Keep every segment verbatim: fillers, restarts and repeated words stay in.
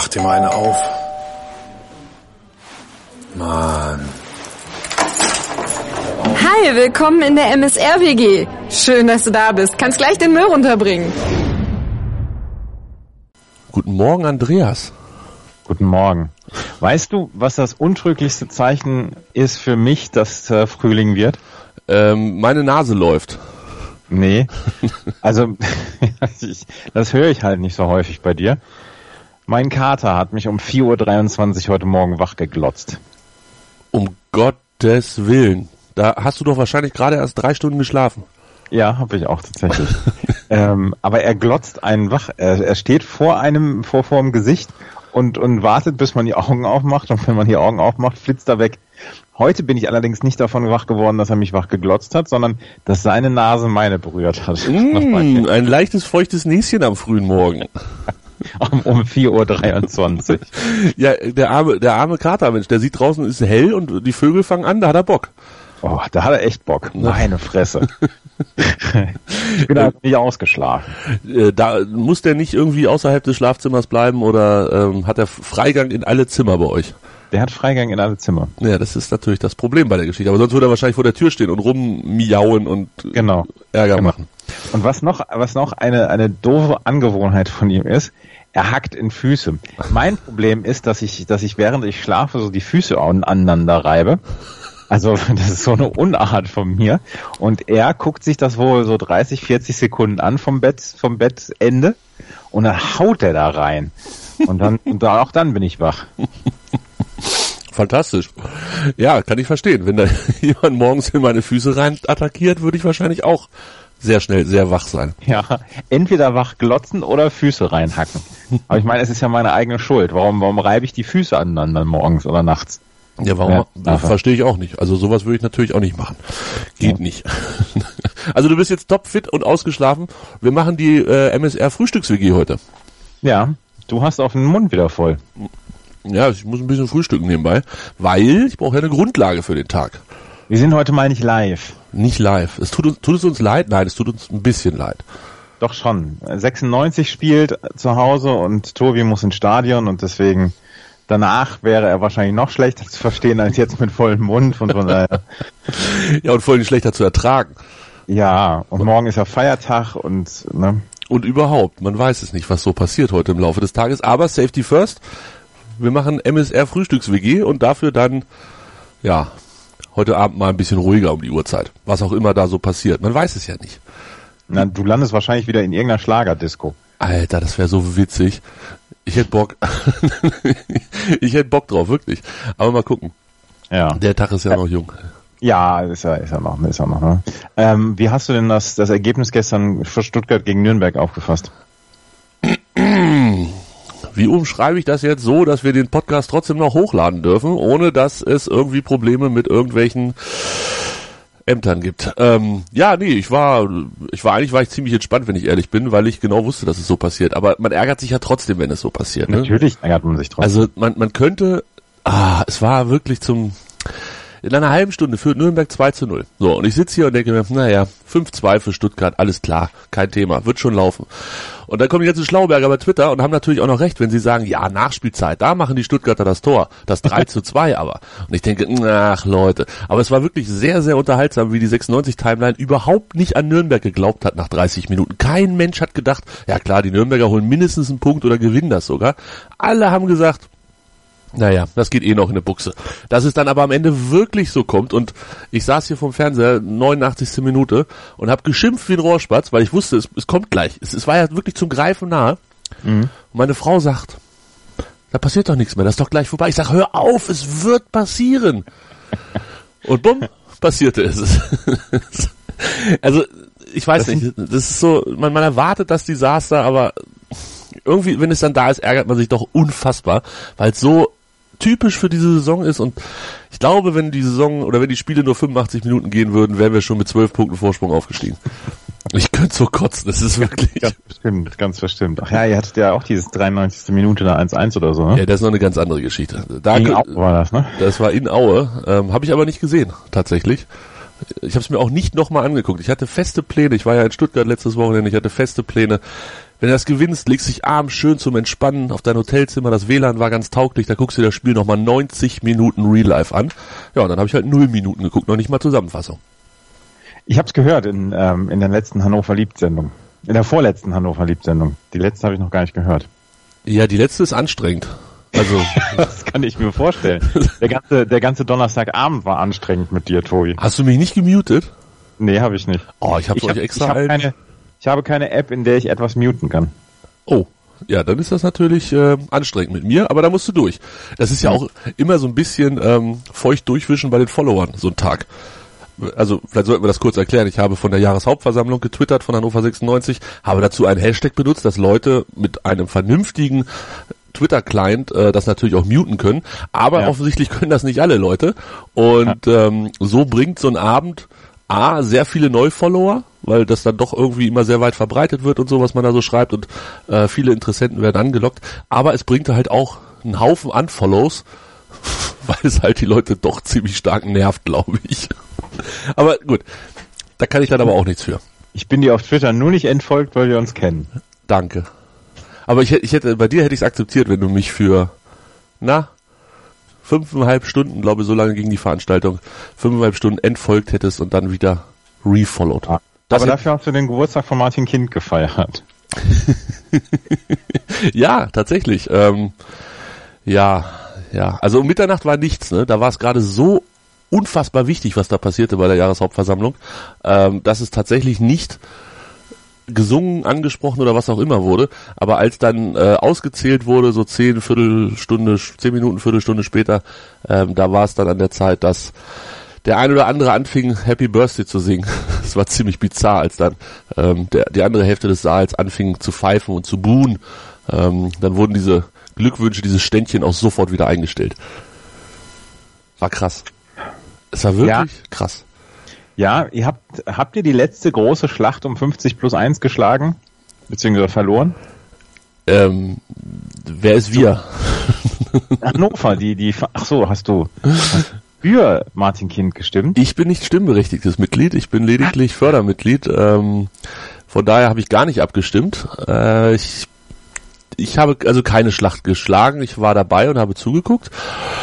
dir mal eine auf. Mann. Hi, willkommen in der M S R-W G. Schön, dass du da bist. Kannst gleich den Müll runterbringen. Guten Morgen, Andreas. Guten Morgen. Weißt du, was das untrüglichste Zeichen ist für mich, dass äh, Frühling wird? Ähm, meine Nase läuft. Nee. Also, ich, das höre ich halt nicht so häufig bei dir. Mein Kater hat mich um vier Uhr dreiundzwanzig heute Morgen wach geglotzt. Um Gottes Willen. Da hast du doch wahrscheinlich gerade erst drei Stunden geschlafen. Ja, habe ich auch tatsächlich. ähm, aber er glotzt einen wach. Er, er steht vor einem, vor, vor dem Gesicht und, und wartet, bis man die Augen aufmacht. Und wenn man die Augen aufmacht, flitzt er weg. Heute bin ich allerdings nicht davon wach geworden, dass er mich wach geglotzt hat, sondern dass seine Nase meine berührt hat. Mm, ein leichtes, feuchtes Näschen am frühen Morgen. um, um vier Uhr dreiundzwanzig. Ja, der arme, der arme Katermensch, der sieht draußen, ist hell und die Vögel fangen an, da hat er Bock. Oh, da hat er echt Bock. Meine Fresse. Ich bin halt nicht ausgeschlafen. Äh, da muss der nicht irgendwie außerhalb des Schlafzimmers bleiben oder ähm, hat er Freigang in alle Zimmer bei euch? Der hat Freigang in alle Zimmer. Ja, das ist natürlich das Problem bei der Geschichte. Aber sonst würde er wahrscheinlich vor der Tür stehen und rummiauen und genau. Ärger genau. machen. Und was noch, was noch eine, eine doofe Angewohnheit von ihm ist, er hackt in Füße. Mein Problem ist, dass ich, dass ich während ich schlafe so die Füße aneinander reibe. Also das ist so eine Unart von mir. Und er guckt sich das wohl so dreißig, vierzig Sekunden an vom Bett, vom Bettende und dann haut er da rein. Und dann, und auch dann bin ich wach. Fantastisch. Ja, kann ich verstehen. Wenn da jemand morgens in meine Füße rein attackiert, würde ich wahrscheinlich auch sehr schnell sehr wach sein. Ja, entweder wach glotzen oder Füße reinhacken. Aber ich meine, es ist ja meine eigene Schuld. Warum, warum reibe ich die Füße aneinander morgens oder nachts? Ja, warum? Ja, verstehe ich auch nicht. Also sowas würde ich natürlich auch nicht machen. Geht ja. nicht. Also du bist jetzt topfit und ausgeschlafen. Wir machen die äh, M S R Frühstücks-W G heute. Ja, du hast auf den Mund wieder voll. Ja, ich muss ein bisschen frühstücken nebenbei, weil ich brauche ja eine Grundlage für den Tag. Wir sind heute mal nicht live. Nicht live. Es tut uns, tut es uns leid? Nein, es tut uns ein bisschen leid. Doch schon. sechsundneunzig spielt zu Hause und Tobi muss ins Stadion und deswegen danach wäre er wahrscheinlich noch schlechter zu verstehen als jetzt mit vollem Mund. Von von daher. Ja, und voll schlechter zu ertragen. Ja, und morgen ist ja Feiertag und ne. Und überhaupt, man weiß es nicht, was so passiert heute im Laufe des Tages. Aber Safety First, wir machen M S R Frühstücks-W G und dafür dann, ja, heute Abend mal ein bisschen ruhiger um die Uhrzeit. Was auch immer da so passiert. Man weiß es ja nicht. Na, du landest wahrscheinlich wieder in irgendeiner Schlagerdisco. Alter, das wäre so witzig. Ich hätte Bock. Ich hätte Bock drauf, wirklich. Aber mal gucken. Ja. Der Tag ist ja noch jung. Ja, ist ja, ist ja noch, ist ja noch, ne? Ähm, wie hast du denn das, das Ergebnis gestern für Stuttgart gegen Nürnberg aufgefasst? Wie umschreibe ich das jetzt so, dass wir den Podcast trotzdem noch hochladen dürfen, ohne dass es irgendwie Probleme mit irgendwelchen Ämtern gibt? Ähm, ja, nee, ich war, ich war eigentlich war ich ziemlich entspannt, wenn ich ehrlich bin, weil ich genau wusste, dass es so passiert. Aber man ärgert sich ja trotzdem, wenn es so passiert. Ne? Natürlich ärgert man sich trotzdem. Also man, man könnte, ah, es war wirklich zum, in einer halben Stunde führt Nürnberg zwei zu null. So, und ich sitze hier und denke mir, naja, fünf zwei für Stuttgart, alles klar, kein Thema, wird schon laufen. Und dann kommen die ganzen Schlauberger bei Twitter und haben natürlich auch noch recht, wenn sie sagen, ja, Nachspielzeit, da machen die Stuttgarter das Tor, das drei zu zwei aber. Und ich denke, ach Leute, aber es war wirklich sehr, sehr unterhaltsam, wie die sechsundneunzig-Timeline überhaupt nicht an Nürnberg geglaubt hat nach dreißig Minuten. Kein Mensch hat gedacht, ja klar, die Nürnberger holen mindestens einen Punkt oder gewinnen das sogar. Alle haben gesagt, naja, das geht eh noch in eine Buchse. Dass es dann aber am Ende wirklich so kommt und ich saß hier vom Fernseher, neunundachtzigste Minute und habe geschimpft wie ein Rohrspatz, weil ich wusste, es, es kommt gleich. Es, es war ja wirklich zum Greifen nahe. Mhm. Und meine Frau sagt, da passiert doch nichts mehr, das ist doch gleich vorbei. Ich sag, hör auf, es wird passieren. Und bumm, passierte es. Also, ich weiß das nicht, das ist so, man, man erwartet das Desaster, aber irgendwie, wenn es dann da ist, ärgert man sich doch unfassbar, weil es so typisch für diese Saison ist und ich glaube, wenn die Saison oder wenn die Spiele nur fünfundachtzig Minuten gehen würden, wären wir schon mit zwölf Punkten Vorsprung aufgestiegen. Ich könnte so kotzen, das ist wirklich... Ganz bestimmt, ganz bestimmt. Ach ja, ihr hattet ja auch dieses dreiundneunzigste Minute da eins eins oder so, ne? Ja, das ist noch eine ganz andere Geschichte. Da in Aue war das, ne? Das war in Aue, ähm, habe ich aber nicht gesehen, tatsächlich. Ich habe es mir auch nicht nochmal angeguckt. Ich hatte feste Pläne. Ich war ja in Stuttgart letztes Wochenende. Ich hatte feste Pläne. Wenn du das gewinnst, legst dich abends schön zum Entspannen auf dein Hotelzimmer. Das W L A N war ganz tauglich. Da guckst du dir das Spiel nochmal neunzig Minuten Real Life an. Ja, und dann habe ich halt null Minuten geguckt. Noch nicht mal Zusammenfassung. Ich habe es gehört in, ähm, in der letzten Hannover Liebt-Sendung. In der vorletzten Hannover Liebt-Sendung. Die letzte habe ich noch gar nicht gehört. Ja, die letzte ist anstrengend. Also das kann ich mir vorstellen. Der ganze, der ganze Donnerstagabend war anstrengend mit dir, Tobi. Hast du mich nicht gemutet? Nee, habe ich nicht. Oh, ich habe euch hab, extra ich hab ein... keine, ich habe keine App, in der ich etwas muten kann. Oh, ja, dann ist das natürlich äh, anstrengend mit mir, aber da musst du durch. Das ist ja auch immer so ein bisschen ähm, feucht durchwischen bei den Followern, so ein Tag. Also vielleicht sollten wir das kurz erklären. Ich habe von der Jahreshauptversammlung getwittert von Hannover sechsundneunzig, habe dazu einen Hashtag benutzt, dass Leute mit einem vernünftigen Twitter-Client äh, das natürlich auch muten können, aber ja. offensichtlich können das nicht alle Leute. Und ja. ähm, so bringt so ein Abend A, sehr viele Neufollower, weil das dann doch irgendwie immer sehr weit verbreitet wird und so, was man da so schreibt, und äh, viele Interessenten werden angelockt, aber es bringt halt auch einen Haufen Unfollows, weil es halt die Leute doch ziemlich stark nervt, glaube ich. Aber gut, da kann ich dann aber auch nichts für. Ich bin dir auf Twitter nur nicht entfolgt, weil wir uns kennen. Danke. Aber ich, ich hätte, bei dir hätte ich es akzeptiert, wenn du mich für, na, fünfeinhalb Stunden, glaube ich, so lange ging die Veranstaltung, fünfeinhalb Stunden entfolgt hättest und dann wieder refollowed. Ah, aber dafür hast du den Geburtstag von Martin Kind gefeiert. Ja, tatsächlich. Ähm, ja, ja. Also um Mitternacht war nichts, ne? Da war es gerade so unfassbar wichtig, was da passierte bei der Jahreshauptversammlung, ähm, dass es tatsächlich nicht gesungen, angesprochen oder was auch immer wurde, aber als dann äh, ausgezählt wurde, so zehn Viertelstunde, zehn Minuten, Viertelstunde später, ähm, da war es dann an der Zeit, dass der ein oder andere anfing, Happy Birthday zu singen. Das war ziemlich bizarr, als dann ähm, der, die andere Hälfte des Saals anfing zu pfeifen und zu buhen. Ähm, dann wurden diese Glückwünsche, diese Ständchen auch sofort wieder eingestellt. War krass. Es war wirklich ja. krass. Ja, ihr habt, habt ihr die letzte große Schlacht um fünfzig plus eins geschlagen? Beziehungsweise verloren? Ähm, wer ist wir? Hannover, die, die, ach so, hast du für Martin Kind gestimmt? Ich bin nicht stimmberechtigtes Mitglied, ich bin lediglich Fördermitglied, ähm, von daher habe ich gar nicht abgestimmt. Äh, ich, ich habe also keine Schlacht geschlagen, ich war dabei und habe zugeguckt.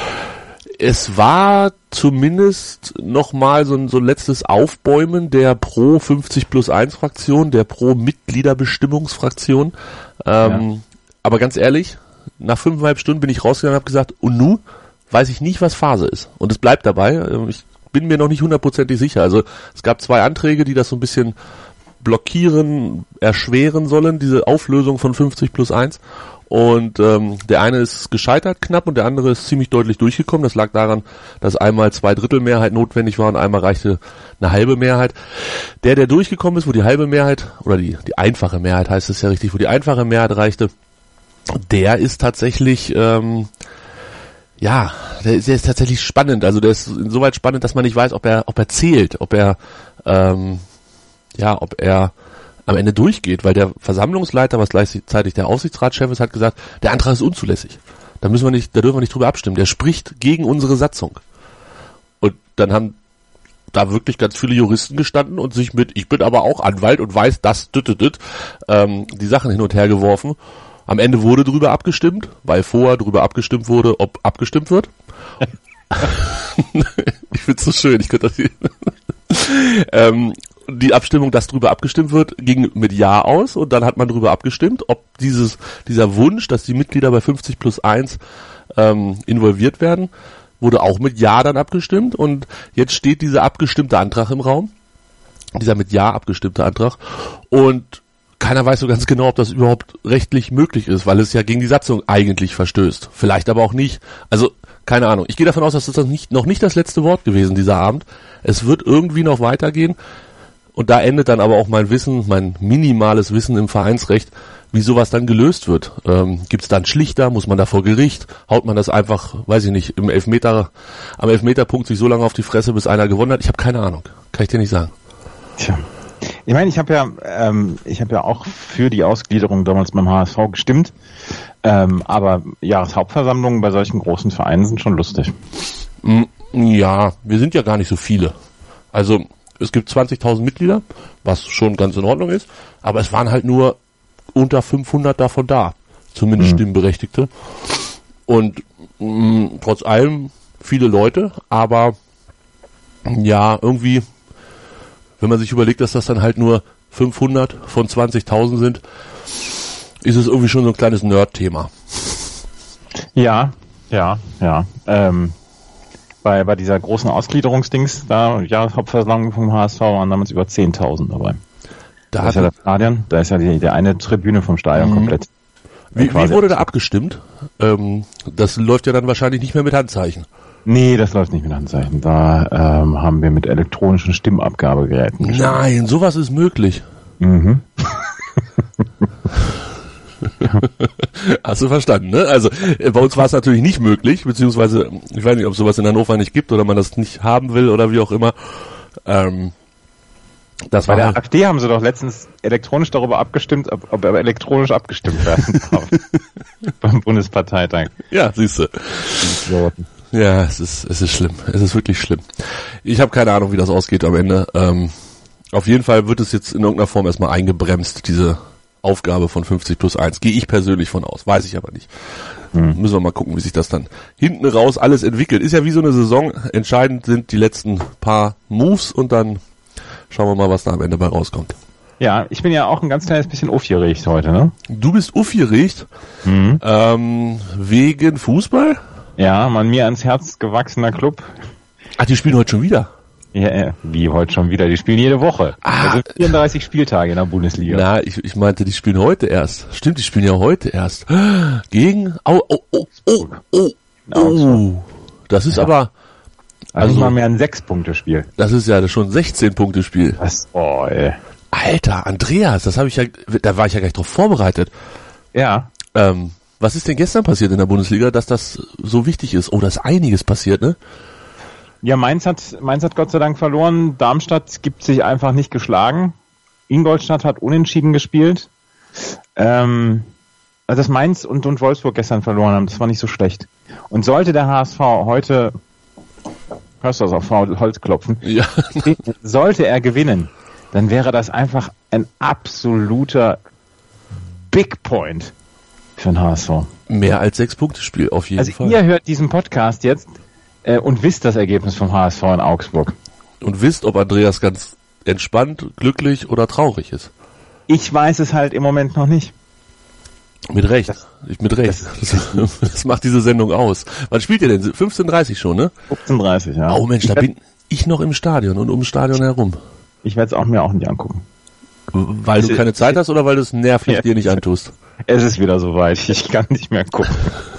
Es war zumindest nochmal so ein, so ein letztes Aufbäumen der Pro fünfzig plus eins Fraktion, der Pro Mitgliederbestimmungsfraktion. Ähm, ja. Aber ganz ehrlich, nach fünfeinhalb Stunden bin ich rausgegangen und habe gesagt, und nu weiß ich nicht, was Phase ist. Und es bleibt dabei. Ich bin mir noch nicht hundertprozentig sicher. Also es gab zwei Anträge, die das so ein bisschen blockieren, erschweren sollen, diese Auflösung von fünfzig plus eins. Und ähm, der eine ist gescheitert knapp und der andere ist ziemlich deutlich durchgekommen. Das lag daran, dass einmal zwei Drittel Mehrheit notwendig war und einmal reichte eine halbe Mehrheit. Der, der durchgekommen ist, wo die halbe Mehrheit, oder die die einfache Mehrheit heißt es ja richtig, wo die einfache Mehrheit reichte, der ist tatsächlich, ähm, ja, der ist, der ist tatsächlich spannend. Also der ist insoweit spannend, dass man nicht weiß, ob er ob er zählt, ob er, ähm, ja, ob er am Ende durchgeht, weil der Versammlungsleiter, was gleichzeitig der Aufsichtsratschef ist, hat gesagt, der Antrag ist unzulässig. Da müssen wir nicht, da dürfen wir nicht drüber abstimmen. Der spricht gegen unsere Satzung. Und dann haben da wirklich ganz viele Juristen gestanden und sich mit, ich bin aber auch Anwalt und weiß das, düt, düt, düt, ähm, die Sachen hin und her geworfen. Am Ende wurde drüber abgestimmt, weil vorher drüber abgestimmt wurde, ob abgestimmt wird. Ich find's so schön, ich könnte das hier. ähm, Die Abstimmung, dass drüber abgestimmt wird, ging mit Ja aus und dann hat man drüber abgestimmt, ob dieses dieser Wunsch, dass die Mitglieder bei fünfzig plus eins ähm, involviert werden, wurde auch mit Ja dann abgestimmt und jetzt steht dieser abgestimmte Antrag im Raum, dieser mit Ja abgestimmte Antrag und keiner weiß so ganz genau, ob das überhaupt rechtlich möglich ist, weil es ja gegen die Satzung eigentlich verstößt. Vielleicht aber auch nicht. Also keine Ahnung. Ich gehe davon aus, dass das nicht, noch nicht das letzte Wort gewesen dieser Abend. Es wird irgendwie noch weitergehen. Und da endet dann aber auch mein Wissen, mein minimales Wissen im Vereinsrecht, wie sowas dann gelöst wird. Ähm, Gibt es dann Schlichter? Muss man da vor Gericht? Haut man das einfach, weiß ich nicht, im Elfmeter, am Elfmeterpunkt sich so lange auf die Fresse, bis einer gewonnen hat? Ich habe keine Ahnung. Kann ich dir nicht sagen. Tja. Ich meine, ich habe ja, ähm, ich habe ja auch für die Ausgliederung damals beim H S V gestimmt. Ähm, aber Jahreshauptversammlungen bei solchen großen Vereinen sind schon lustig. Ja, wir sind ja gar nicht so viele. Also es gibt zwanzigtausend Mitglieder, was schon ganz in Ordnung ist, aber es waren halt nur unter fünfhundert davon da, zumindest mhm. Stimmberechtigte. Und mh, trotz allem viele Leute, aber ja, irgendwie, wenn man sich überlegt, dass das dann halt nur fünfhundert von zwanzigtausend sind, ist es irgendwie schon so ein kleines Nerd-Thema. Ja, ja, ja. Ähm, bei, bei dieser großen Ausgliederungsdings, da, ja, Hauptversammlung vom H S V waren damals über zehntausend dabei. Da, da ist ja das Stadion, da ist ja die, die eine Tribüne vom Stadion mhm. komplett. Wie, wie wurde da abgestimmt? Ähm, das läuft ja dann wahrscheinlich nicht mehr mit Handzeichen. Nee, das läuft nicht mit Handzeichen. Da ähm, haben wir mit elektronischen Stimmabgabegeräten gestimmt. Nein, sowas ist möglich. Mhm. Hast du verstanden, ne? Also äh, bei uns war es natürlich nicht möglich, beziehungsweise ich weiß nicht, ob es sowas in Hannover nicht gibt oder man das nicht haben will oder wie auch immer. Ähm, das Bei war der halt AfD haben sie doch letztens elektronisch darüber abgestimmt, ob, ob aber elektronisch abgestimmt werden darf. Beim Bundesparteitag. Ja, siehst du. Ja, es ist es ist schlimm. Es ist wirklich schlimm. Ich habe keine Ahnung, wie das ausgeht am Ende. Ähm, auf jeden Fall wird es jetzt in irgendeiner Form erstmal eingebremst, diese Aufgabe von fünfzig plus eins. Gehe ich persönlich von aus. Weiß ich aber nicht. Hm. Müssen wir mal gucken, wie sich das dann hinten raus alles entwickelt. Ist ja wie so eine Saison. Entscheidend sind die letzten paar Moves und dann schauen wir mal, was da am Ende bei rauskommt. Ja, ich bin ja auch ein ganz kleines bisschen aufgeregt heute, ne? Du bist aufgeregt? Mhm. Ähm, wegen Fußball? Ja, man mir ans Herz gewachsener Club. Ach, die spielen heute schon wieder? Ja, äh, wie heute schon wieder? Die spielen jede Woche. Ah, also vierunddreißig Spieltage in der Bundesliga. Na, ich, ich meinte, die spielen heute erst. Stimmt, die spielen ja heute erst. Gegen, oh, oh, oh, oh, oh, oh. Das ist ja. aber... Also nicht mal mehr ein Sechs-Punkte-Spiel. Das ist ja schon ein sechzehn-Punkte-Spiel. Was? Oh, ey. Alter, Andreas, das habe ich ja, da war ich ja gleich drauf vorbereitet. Ja. Ähm, was ist denn gestern passiert in der Bundesliga, dass das so wichtig ist? Oh, da ist einiges passiert, ne? Ja, Mainz hat, Mainz hat Gott sei Dank verloren. Darmstadt gibt sich einfach nicht geschlagen. Ingolstadt hat unentschieden gespielt. Ähm, also dass Mainz und, und Wolfsburg gestern verloren haben, das war nicht so schlecht. Und sollte der H S V heute, hörst du das auf Holz klopfen? Ja. Sollte er gewinnen, dann wäre das einfach ein absoluter Big Point für den H S V. Mehr als sechs Punkte Spiel, auf jeden also Fall. Also ihr hört diesen Podcast jetzt äh, und wisst das Ergebnis vom H S V in Augsburg. Und wisst, ob Andreas ganz entspannt, glücklich oder traurig ist. Ich weiß es halt im Moment noch nicht. Mit Recht. Das, ich, mit Recht. Das, das, das macht diese Sendung aus. Wann spielt ihr denn? fünfzehn Uhr dreißig schon, ne? fünfzehn Uhr dreißig, ja. Oh Mensch, ich da werd, bin ich noch im Stadion und ums Stadion herum. Ich werde es auch mir auch nicht angucken. Weil es du keine Zeit hast oder weil du es nervig ja, dir nicht antust? Es ist wieder soweit. Ich kann nicht mehr gucken.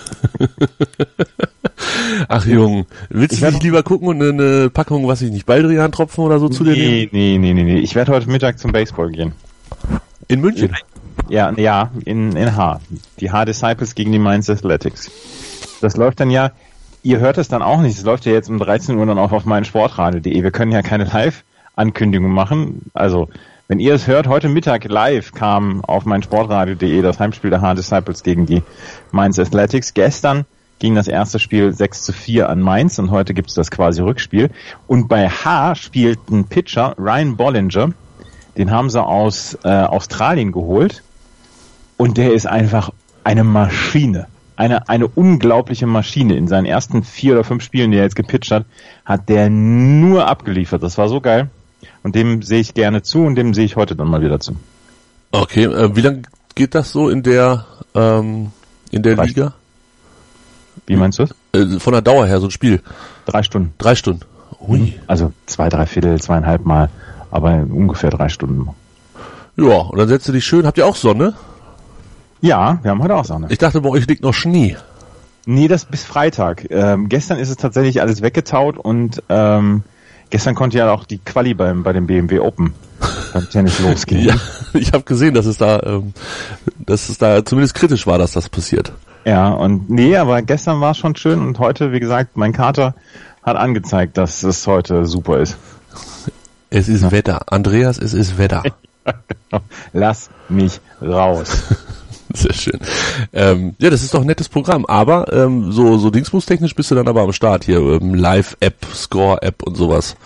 Ach Jung, willst du nicht lieber gucken und eine Packung, was ich nicht, Baldrian-Tropfen oder so zu dir nehmen? Nee, nee, nee, nee. Ich werde heute Mittag zum Baseball gehen. In München? Ja, ja, in, in H. Die H-Disciples gegen die Mainz Athletics. Das läuft dann ja, ihr hört es dann auch nicht, es läuft ja jetzt um dreizehn Uhr dann auch auf meinsportradio punkt de. Wir können ja keine Live-Ankündigung machen. Also, wenn ihr es hört, heute Mittag live kam auf meinsportradio punkt de das Heimspiel der H-Disciples gegen die Mainz Athletics. Gestern ging das erste Spiel sechs zu vier an Mainz und heute gibt es das quasi Rückspiel. Und bei H spielt ein Pitcher, Ryan Bollinger, den haben sie aus äh, Australien geholt und der ist einfach eine Maschine. Eine, eine unglaubliche Maschine. In seinen ersten vier oder fünf Spielen, die er jetzt gepitcht hat, hat der nur abgeliefert. Das war so geil. Und dem sehe ich gerne zu und dem sehe ich heute dann mal wieder zu. Okay, äh, wie lange geht das so in der ähm, in der Drei Liga? Wie meinst du das? Äh, von der Dauer her, so ein Spiel. Drei Stunden. Drei Stunden. Ui. Also zwei, drei Viertel, zweieinhalb Mal, aber ungefähr drei Stunden. Ja, und dann setzt du dich schön. Habt ihr auch Sonne? Ja, wir haben heute auch Sonne. Ich dachte, bei euch liegt noch Schnee. Nee, das bis Freitag. Ähm, gestern ist es tatsächlich alles weggetaut und ähm, gestern konnte ja auch die Quali beim bei dem B M W Open beim Tennis losgehen. Ja, ich habe gesehen, dass es da, ähm, dass es da zumindest kritisch war, dass das passiert. Ja, und nee, aber gestern war es schon schön und heute, wie gesagt, mein Kater hat angezeigt, dass es heute super ist. Es ist ja. Wetter. Andreas, es ist Wetter. Lass mich raus. Sehr schön. Ähm, ja, das ist doch ein nettes Programm, aber ähm, so so dingsbus-technisch bist du dann aber am Start hier, ähm, Live-App, Score-App und sowas.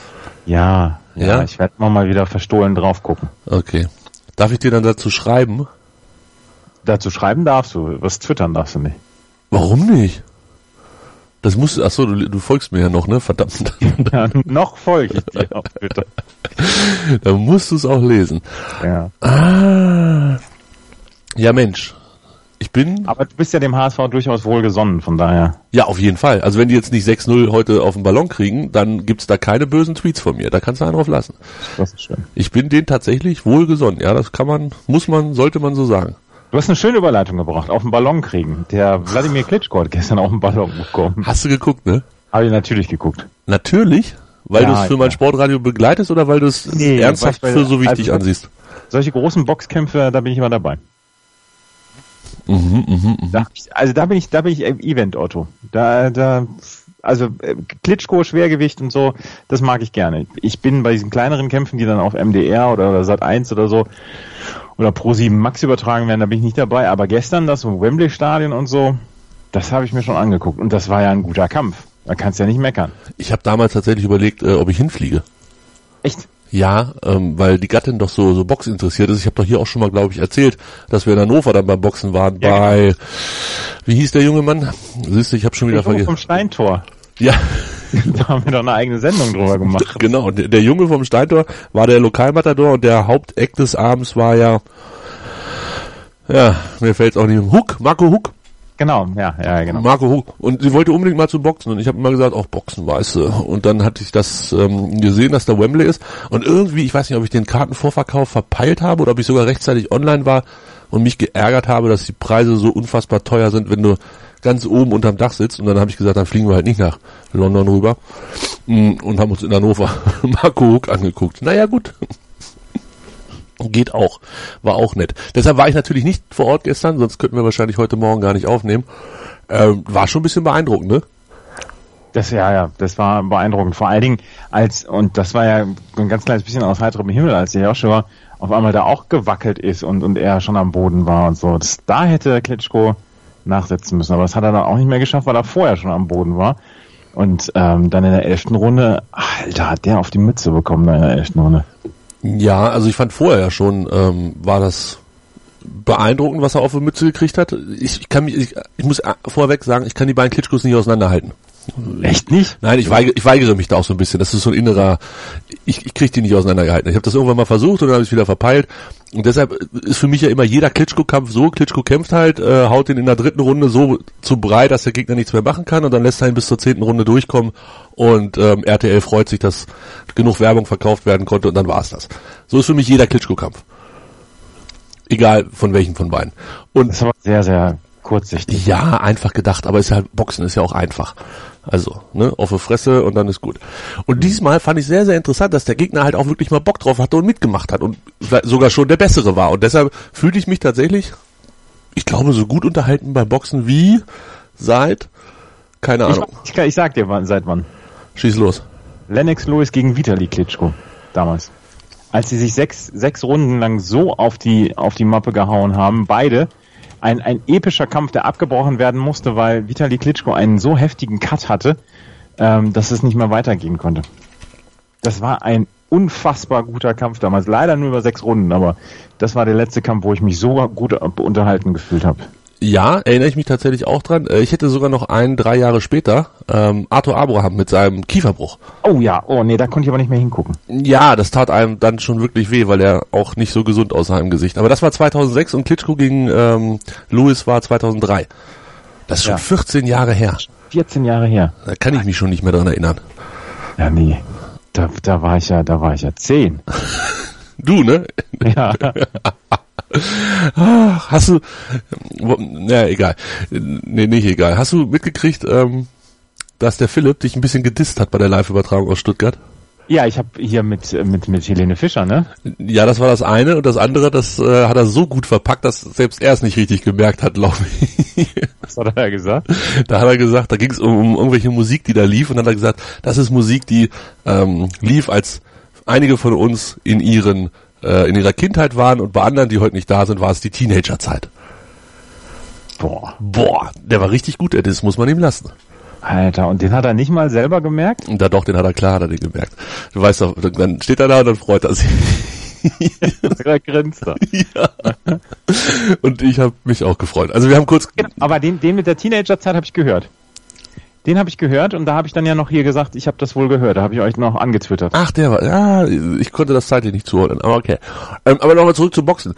Ja, ja, Ja? ich werde mal wieder verstohlen drauf gucken. Okay. Darf ich dir dann dazu schreiben? Dazu schreiben darfst du, was twittern darfst du nicht. Warum nicht? Das musst du, ach so, du, du folgst mir ja noch, ne? Verdammt. Ja, noch folge ich dir auf Twitter. Dann musst du es auch lesen. Ja. Ah. Ja, Mensch. Ich bin, Aber du bist ja dem H S V durchaus wohlgesonnen, von daher. ja, auf jeden Fall. Also wenn die jetzt nicht sechs null heute auf den Ballon kriegen, dann gibt's da keine bösen Tweets von mir. Da kannst du einen drauf lassen. Das ist schön. Ich bin denen tatsächlich wohlgesonnen. Ja, das kann man, muss man, sollte man so sagen. Du hast eine schöne Überleitung gebracht, auf den Ballon kriegen. Der Wladimir Klitschko hat gestern auf den Ballon bekommen. Hast du geguckt, ne? Habe ich natürlich geguckt. Natürlich? Weil Ja, du es für ja. mein Sportradio begleitest oder weil du es Nee, ernsthaft weil ich- für so wichtig also- ansiehst? Solche großen Boxkämpfe, da bin ich immer dabei. Mhm, mhm, mhm. Da, also da bin ich, da bin ich Event Otto. Da, da, also äh, Klitschko, Schwergewicht und so, das mag ich gerne. Ich bin bei diesen kleineren Kämpfen, die dann auf M D R oder Sat eins oder so oder Pro sieben Max übertragen werden, da bin ich nicht dabei. Aber gestern das im Wembley Stadion und so, das habe ich mir schon angeguckt und das war ja ein guter Kampf. Da kannst du ja nicht meckern. Ich habe damals tatsächlich überlegt, äh, ob ich hinfliege. Echt? Ja, ähm, weil die Gattin doch so so Box interessiert ist. Ich habe doch hier auch schon mal, glaube ich, erzählt, dass wir in Hannover dann beim Boxen waren Ja, bei, wie hieß der junge Mann? Siehst du, ich habe schon wieder Der Junge vergessen. vom Steintor. Ja, Da haben wir doch eine eigene Sendung drüber gemacht. genau. Der, der Junge vom Steintor war der Lokalmatador und der Haupteck des Abends war ja, ja, mir fällt's auch nicht. Huck, Marco Huck. Genau, ja, ja, genau. Marco Huck. Und sie wollte unbedingt mal zu Boxen. Und ich habe immer gesagt, auch Boxen, weißt du. Und dann hatte ich das ähm, gesehen, dass da Wembley ist. Und irgendwie, ich weiß nicht, ob ich den Kartenvorverkauf verpeilt habe oder ob ich sogar rechtzeitig online war und mich geärgert habe, dass die Preise so unfassbar teuer sind, wenn du ganz oben unterm Dach sitzt. Und dann habe ich gesagt, dann fliegen wir halt nicht nach London rüber. Und haben uns in Hannover Marco Huck angeguckt. Naja, gut. Geht auch. War auch nett. Deshalb war ich natürlich nicht vor Ort gestern, sonst könnten wir wahrscheinlich heute Morgen gar nicht aufnehmen. Ähm, war schon ein bisschen beeindruckend, ne? Das, ja, ja, das war beeindruckend. Vor allen Dingen als, und das war ja ein ganz kleines bisschen aus heiterem Himmel, als der Joshua auf einmal da auch gewackelt ist und, und er schon am Boden war und so. Das, da hätte Klitschko nachsetzen müssen, aber das hat er dann auch nicht mehr geschafft, weil er vorher schon am Boden war. Und ähm, dann in der elften Runde, Alter, hat der auf die Mütze bekommen da in der elften Runde. Ja, also ich fand vorher ja schon, ähm, war das beeindruckend, was er auf die Mütze gekriegt hat. Ich, ich kann mich, ich, ich muss vorweg sagen, ich kann die beiden Klitschkos nicht auseinanderhalten. Echt nicht? Nein, ich weigere, ich weigere mich da auch so ein bisschen. Das ist so ein innerer, ich, ich kriege die nicht auseinandergehalten. Ich habe das irgendwann mal versucht und dann habe ich es wieder verpeilt. Und deshalb ist für mich ja immer jeder Klitschko-Kampf so, Klitschko kämpft halt, äh, haut den in der dritten Runde so zu breit, dass der Gegner nichts mehr machen kann und dann lässt er ihn bis zur zehnten Runde durchkommen und ähm, R T L freut sich, dass genug Werbung verkauft werden konnte und dann war's das. So ist für mich jeder Klitschko-Kampf. Egal von welchen von beiden. Und Das ist aber sehr, sehr kurzsichtig. ja, einfach gedacht, aber ist ja, Boxen ist ja auch einfach. Also, ne, auf die Fresse und dann ist gut. Und diesmal fand ich sehr, sehr interessant, dass der Gegner halt auch wirklich mal Bock drauf hatte und mitgemacht hat und sogar schon der Bessere war. Und deshalb fühlte ich mich tatsächlich, ich glaube, so gut unterhalten beim Boxen wie seit, keine Ich, Ahnung. ich, ich sag dir, wann, seit wann. Schieß los. Lennox Lewis gegen Vitali Klitschko damals. Als sie sich sechs, sechs Runden lang so auf die, auf die Mappe gehauen haben, beide, ein, ein epischer Kampf, der abgebrochen werden musste, weil Vitali Klitschko einen so heftigen Cut hatte, ähm, dass es nicht mehr weitergehen konnte. Das war ein unfassbar guter Kampf damals. Leider nur über sechs Runden, aber das war der letzte Kampf, wo ich mich so gut unterhalten gefühlt habe. Ja, erinnere ich mich tatsächlich auch dran. Äh, Ich hätte sogar noch einen, drei Jahre später, ähm, Arthur Abraham mit seinem Kieferbruch. Oh ja, oh nee, da konnte ich aber nicht mehr hingucken. Ja, das tat einem dann schon wirklich weh, weil er auch nicht so gesund aussah im Gesicht. Aber das war zweitausendsechs und Klitschko gegen ähm, Lewis war zweitausenddrei. Das ist schon Ja. vierzehn Jahre her. vierzehn Jahre her. Da kann ich mich schon nicht mehr dran erinnern. Ja, nee. Da, da war ich ja, da war ich ja zehn. Du, ne? Ja. Ach, hast du, wo- ja, egal. Nee, nicht egal. Hast du mitgekriegt, ähm, dass der Philipp dich ein bisschen gedisst hat bei der Live-Übertragung aus Stuttgart? Ja, ich habe hier mit mit mit Helene Fischer, ne? Ja, das war das eine und das andere, das äh, hat er so gut verpackt, dass selbst er es nicht richtig gemerkt hat, glaube ich. Was hat er gesagt? Da hat er gesagt, da ging es um, um irgendwelche Musik, die da lief und dann hat er gesagt, das ist Musik, die ähm, lief, als einige von uns in ihren äh, in ihrer Kindheit waren und bei anderen, die heute nicht da sind, war es die Teenagerzeit. Boah. Boah, der war richtig gut, der Diss, muss man ihm lassen. Alter, und den hat er nicht mal selber gemerkt? Und da doch, den hat er klar, hat er den gemerkt. Du weißt doch, dann steht er da und dann freut er sich. Da grinst er. Ja. Und ich habe mich auch gefreut. Also wir haben kurz... Genau, aber den, den mit der Teenagerzeit habe ich gehört. Den habe ich gehört und da habe ich dann ja noch hier gesagt, ich habe das wohl gehört. Da habe ich euch noch angetwittert. Ach, der war... Ja, ich konnte das zeitlich nicht zuordnen, aber okay. Ähm, aber nochmal zurück zum Boxen.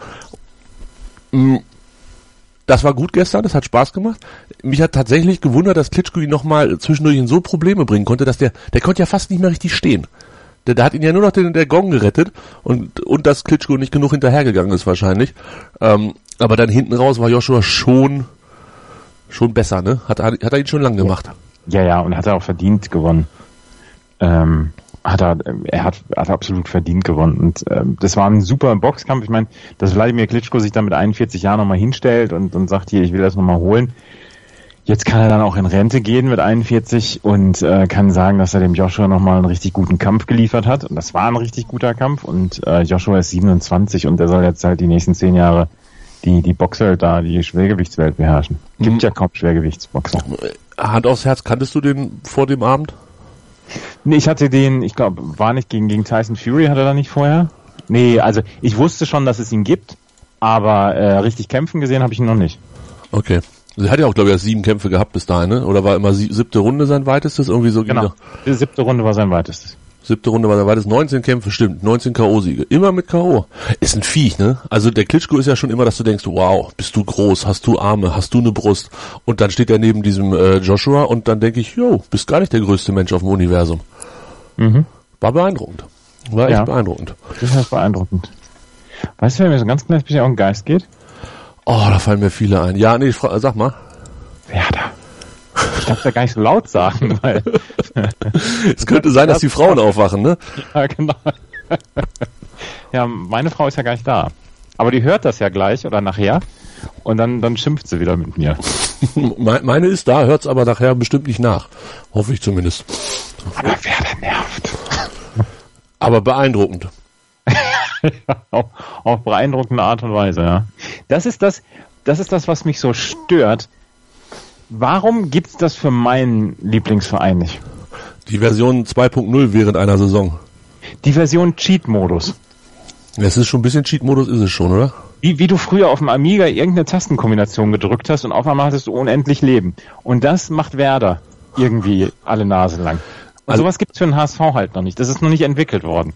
Das war gut gestern, das hat Spaß gemacht. Mich hat tatsächlich gewundert, dass Klitschko ihn nochmal zwischendurch in so Probleme bringen konnte, dass der... Der konnte ja fast nicht mehr richtig stehen. Der, der hat ihn ja nur noch den, der Gong gerettet und, und dass Klitschko nicht genug hinterhergegangen ist wahrscheinlich. Ähm, aber dann hinten raus war Joshua schon schon besser, ne? Hat, hat, hat er ihn schon lang gemacht. Ja, ja, und hat er auch verdient gewonnen. Ähm, hat er, er hat, hat absolut verdient gewonnen. Und ähm, das war ein super Boxkampf. Ich meine, dass Wladimir Klitschko sich da mit einundvierzig Jahren nochmal hinstellt und, und sagt, hier, ich will das nochmal holen. Jetzt kann er dann auch in Rente gehen mit einundvierzig und äh, kann sagen, dass er dem Joshua nochmal einen richtig guten Kampf geliefert hat. Und das war ein richtig guter Kampf. Und äh, Joshua ist siebenundzwanzig und der soll jetzt halt die nächsten zehn Jahre die die Boxer da, die Schwergewichtswelt beherrschen. Gibt mhm. ja kaum Schwergewichtsboxer. Hand aufs Herz, kanntest du den vor dem Abend? Nee, ich hatte den, ich glaube, war nicht gegen, gegen Tyson Fury, hat er da nicht vorher? Nee, also ich wusste schon, dass es ihn gibt, aber äh, richtig kämpfen gesehen habe ich ihn noch nicht. Okay. Er hat ja auch, glaube ich, erst sieben Kämpfe gehabt bis dahin, ne? Oder war immer sie- siebte Runde sein weitestes? Irgendwie so. Genau, die siebte Runde war sein weitestes. Siebte Runde war sein weitestes. neunzehn Kämpfe, stimmt. neunzehn K O-Siege. Immer mit K O. Ist ein Viech, ne? Also der Klitschko ist ja schon immer, dass du denkst, wow, bist du groß, hast du Arme, hast du eine Brust. Und dann steht er neben diesem äh, Joshua und dann denke ich, jo, bist gar nicht der größte Mensch auf dem Universum. Mhm. War beeindruckend. War echt ja. beeindruckend. Das ist beeindruckend. Weißt du, wer mir so ein ganz kleines bisschen auf den Geist geht? Oh, da fallen mir viele ein. Ja, nee, ich fra- sag mal. Werder. Ich darf ja gar nicht so laut sagen, weil... Es könnte sein, dass die Frauen aufwachen, ne? Ja, genau. Ja, meine Frau ist ja gar nicht da. Aber die hört das ja gleich oder nachher und dann, dann schimpft sie wieder mit mir. Meine ist da, hört's aber nachher bestimmt nicht nach. Hoffe ich zumindest. Aber Werder nervt. Aber beeindruckend. Ja, auf, auf beeindruckende Art und Weise, ja. Das ist das, das ist das, was mich so stört. Warum gibt's das für meinen Lieblingsverein nicht? Die Version zwei Punkt null während einer Saison. Die Version Cheat-Modus. Es ist schon ein bisschen Cheat-Modus, ist es schon, oder? Wie, wie du früher auf dem Amiga irgendeine Tastenkombination gedrückt hast und auf einmal hattest du unendlich Leben. Und das macht Werder irgendwie alle Nase lang. Und also, sowas gibt's für den H S V halt noch nicht. Das ist noch nicht entwickelt worden.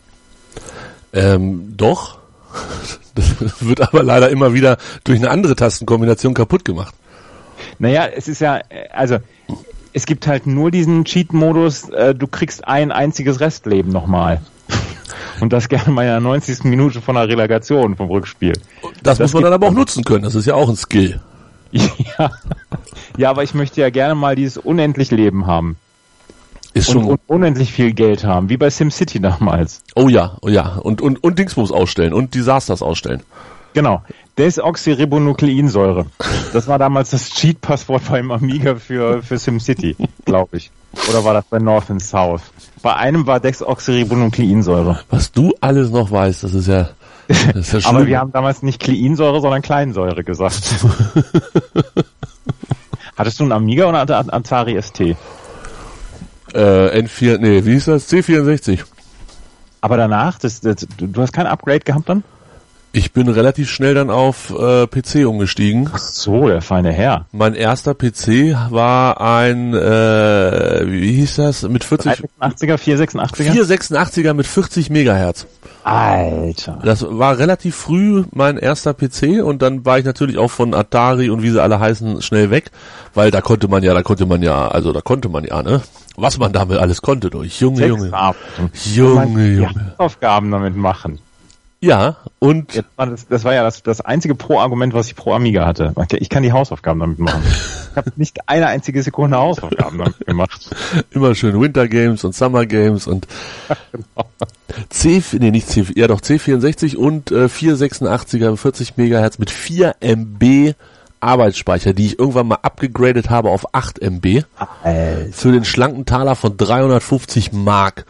Ähm, doch. Das wird aber leider immer wieder durch eine andere Tastenkombination kaputt gemacht. Naja, es ist ja, also, es gibt halt nur diesen Cheat-Modus, äh, du kriegst ein einziges Restleben nochmal. Und das gerne mal in der neunzigsten Minute von der Relegation vom Rückspiel. Das, das muss man dann aber auch nicht. nutzen können, das ist ja auch ein Skill. Ja. Ja, aber ich möchte ja gerne mal dieses unendlich Leben haben. Ist Und, schon. und unendlich viel Geld haben, wie bei SimCity damals. Oh ja, oh ja. Und, und, und Dingsbums ausstellen und Disasters ausstellen. Genau. Desoxyribonukleinsäure. Das war damals das Cheat-Passwort beim Amiga für, für SimCity, glaube ich. Oder war das bei North and South? Bei einem war Desoxyribonukleinsäure. Was du alles noch weißt, das ist ja, das ist ja schlimm. Aber wir haben damals nicht Kleinsäure, sondern Kleinsäure gesagt. Hattest du einen Amiga oder einen Atari S T? Äh, N vier, nee, wie hieß das? C vierundsechzig. Aber danach, das, das, du hast kein Upgrade gehabt dann? Ich bin relativ schnell dann auf äh, P C umgestiegen. Ach so, der feine Herr. Mein erster P C war ein, äh, wie hieß das? Mit vierzig... dreihundertsechsundachtziger, vierhundertsechsundachtziger? vierhundertsechsundachtziger mit vierzig Megahertz. Alter. Das war relativ früh mein erster P C und dann war ich natürlich auch von Atari und wie sie alle heißen schnell weg, weil da konnte man ja, da konnte man ja, also da konnte man ja, ne? Was man damit alles konnte durch. Junge, Junge. Junge, Junge. Aufgaben damit machen. Ja, und Jetzt war das, das war ja das, das einzige Pro-Argument, was ich pro Amiga hatte. Ich kann die Hausaufgaben damit machen. Ich habe nicht eine einzige Sekunde Hausaufgaben damit gemacht. immer schön Winter Games und Summer Games und Genau. C, nee, nicht C, ja doch C vierundsechzig und äh, vierhundertsechsundachtziger vierzig Megahertz mit vier Megabyte Arbeitsspeicher, die ich irgendwann mal abgegradet habe auf acht Megabyte Alter. für den schlanken Taler von dreihundertfünfzig Mark.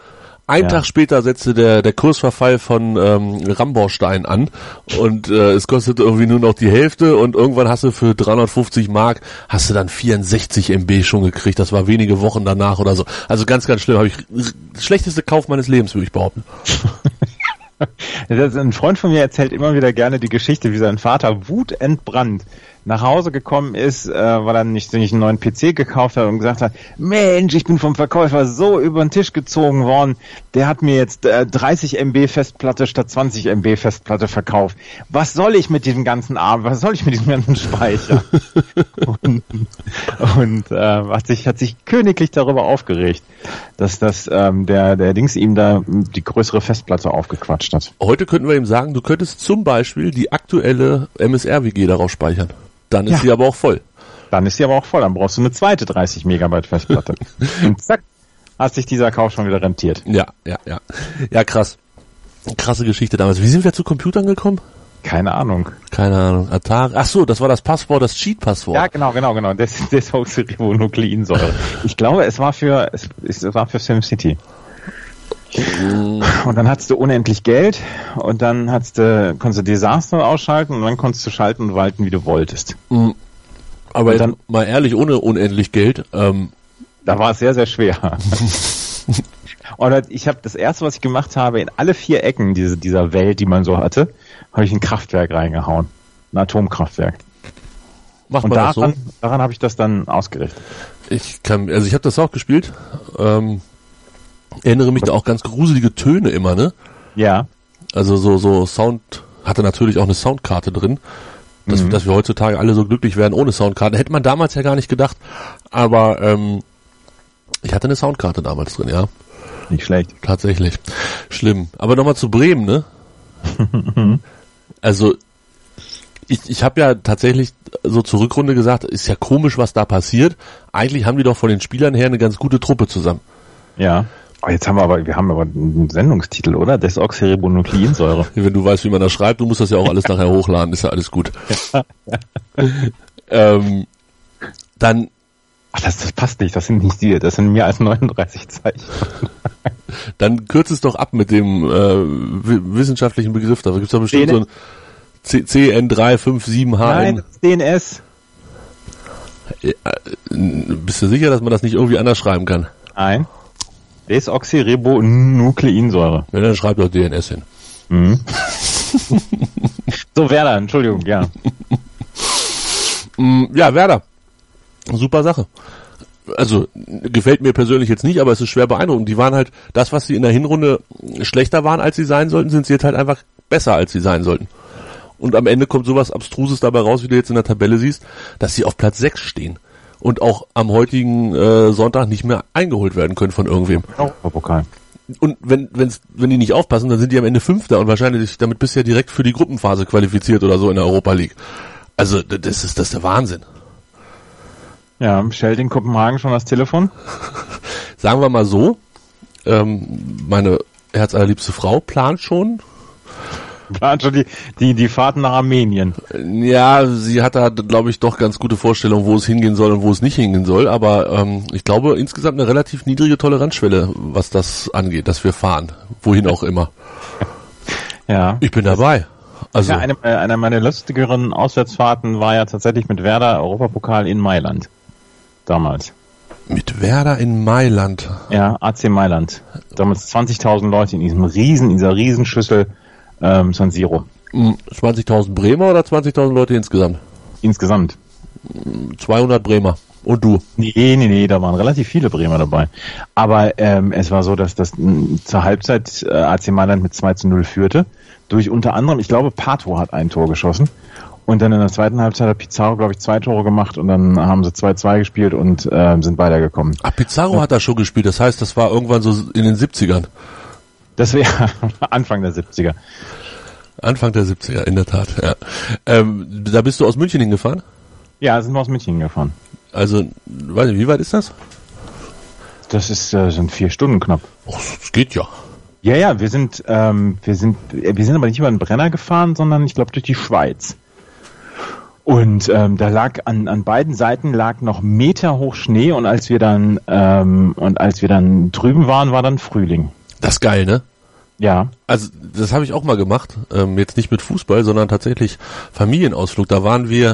Ein Ja. Tag später setzte der der Kursverfall von ähm, Rambaustein an und äh, es kostete irgendwie nur noch die Hälfte und irgendwann hast du für dreihundertfünfzig Mark hast du dann vierundsechzig Megabyte schon gekriegt. Das war wenige Wochen danach oder so. Also ganz, ganz schlimm. Habe ich schlechteste Kauf meines Lebens, würde ich behaupten. Das ist ein Freund von mir erzählt immer wieder gerne die Geschichte, wie sein Vater wutentbrannt nach Hause gekommen ist, äh, weil er nicht, nicht einen neuen P C gekauft hat und gesagt hat, Mensch, ich bin vom Verkäufer so über den Tisch gezogen worden, der hat mir jetzt äh, dreißig Megabyte Festplatte statt zwanzig Megabyte Festplatte verkauft. Was soll ich mit diesem ganzen Arm, was soll ich mit diesem ganzen Speicher? und und äh, hat sich hat sich königlich darüber aufgeregt, dass das ähm, der der Dings ihm da die größere Festplatte aufgequatscht hat. Heute könnten wir ihm sagen, du könntest zum Beispiel die aktuelle M S R W G darauf speichern. Dann ist Ja. sie aber auch voll. Dann ist sie aber auch voll, dann brauchst du eine zweite dreißig Megabyte Festplatte. Und zack, hat sich dieser Kauf schon wieder rentiert. Ja, ja, ja. Ja, krass. Krasse Geschichte damals. Wie sind wir zu Computern gekommen? Keine Ahnung. Keine Ahnung. Atari. Ach so, das war das Passwort, das Cheat-Passwort. Ja, genau, genau, genau. Das ist Desoxyribonukleinsäure. Ich glaube, es war für es, es war für SimCity. Und dann hattest du unendlich Geld und dann hattest du, konntest du Desaster ausschalten und dann konntest du schalten und walten, wie du wolltest. Aber Und dann- jetzt mal ehrlich, ohne unendlich Geld, ähm, Da war es sehr, sehr schwer. Oder ich habe das erste, was ich gemacht habe, in alle vier Ecken diese, dieser Welt, die man so hatte, habe ich ein Kraftwerk reingehauen. Ein Atomkraftwerk. macht Und man das daran, so. daran habe ich das dann ausgerichtet. Ich kann, also ich habe das auch gespielt. Ähm, erinnere mich da auch ganz gruselige Töne immer, ne? Ja. Also so so Sound, hatte natürlich auch eine Soundkarte drin. Dass, Mhm. dass wir heutzutage alle so glücklich werden ohne Soundkarte. Hätte man damals ja gar nicht gedacht. Aber ähm, ich hatte eine Soundkarte damals drin, ja. Nicht schlecht. Tatsächlich. Schlimm. Aber nochmal zu Bremen, ne? Also ich, ich habe ja tatsächlich so zur Rückrunde gesagt, ist ja komisch, was da passiert. Eigentlich haben die doch von den Spielern her eine ganz gute Truppe zusammen. Ja. Oh, jetzt haben wir aber, wir haben aber einen Sendungstitel, oder? Desoxyribonukleinsäure. Wenn du weißt, wie man das schreibt, du musst das ja auch alles nachher hochladen, ist ja alles gut. ähm, dann, Ach, das, das passt nicht, das sind nicht die, das sind mehr als neununddreißig Zeichen. dann kürzt es doch ab mit dem äh, wi- wissenschaftlichen Begriff. Da gibt's doch bestimmt D N so ein C N drei fünf sieben H Nein, N. das ist D N S. Bist du sicher, dass man das nicht irgendwie anders schreiben kann? Nein. Desoxyribonukleinsäure. Wenn, dann schreibt doch D N S hin. Mhm. So, Werder, Entschuldigung, ja. Mm, Ja, Werder. Super Sache. Also, gefällt mir persönlich jetzt nicht, aber es ist schwer beeindruckend. Die waren halt, das, was sie in der Hinrunde schlechter waren, als sie sein sollten, sind sie jetzt halt einfach besser, als sie sein sollten. Und am Ende kommt sowas Abstruses dabei raus, wie du jetzt in der Tabelle siehst, dass sie auf Platz sechs stehen. Und auch am heutigen äh, Sonntag nicht mehr eingeholt werden können von irgendwem. Europapokal. Und wenn, wenn's, wenn die nicht aufpassen, dann sind die am Ende Fünfter und wahrscheinlich damit bisher direkt für die Gruppenphase qualifiziert oder so in der Europa League. Also, das ist, das ist der Wahnsinn. Ja, stellt in Kopenhagen schon das Telefon? Sagen wir mal so, ähm, meine herzallerliebste Frau plant schon. Plant schon die, die, die Fahrten nach Armenien. Ja, sie hat da, glaube ich, doch ganz gute Vorstellungen, wo es hingehen soll und wo es nicht hingehen soll. Aber ähm, ich glaube, insgesamt eine relativ niedrige Toleranzschwelle, was das angeht, dass wir fahren. Wohin auch immer. Ja. Ich bin dabei. Also, Ja, eine, äh, eine meiner lustigeren Auswärtsfahrten war ja tatsächlich mit Werder Europapokal in Mailand. Damals. mit Werder in Mailand. Ja, A C Mailand. Damals zwanzigtausend Leute in diesem riesen, in dieser Riesenschüssel ähm, San Siro. zwanzigtausend Bremer oder zwanzigtausend Leute insgesamt? Insgesamt. zweihundert Bremer. Und du? Nee, nee, nee, da waren relativ viele Bremer dabei. Aber ähm, es war so, dass das mh, zur Halbzeit äh, A C Mailand mit zwei zu null führte. Durch unter anderem, ich glaube, Pato hat ein Tor geschossen. Und dann in der zweiten Halbzeit hat Pizarro, glaube ich, zwei Tore gemacht und dann haben sie zwei zwei gespielt und äh, sind weitergekommen. Ah, Pizarro ja. hat da schon gespielt. Das heißt, das war irgendwann so in den siebzigern. Das wäre Anfang der siebziger. Anfang der siebziger, in der Tat, ja. Ähm, da bist du aus München hingefahren? Ja, sind wir aus München hingefahren. Also, weiß nicht, wie weit ist das? Das ist äh, sind vier Stunden knapp. Oh, das geht ja. Ja, ja, wir sind, ähm, wir sind, wir sind aber nicht über den Brenner gefahren, sondern ich glaube durch die Schweiz. Und ähm, da lag an an beiden Seiten lag noch meterhoch Schnee und als wir dann ähm, und als wir dann drüben waren, war dann Frühling. Das ist geil, ne? Ja. Also das habe ich auch mal gemacht, ähm, jetzt nicht mit Fußball, sondern tatsächlich Familienausflug. Da waren wir,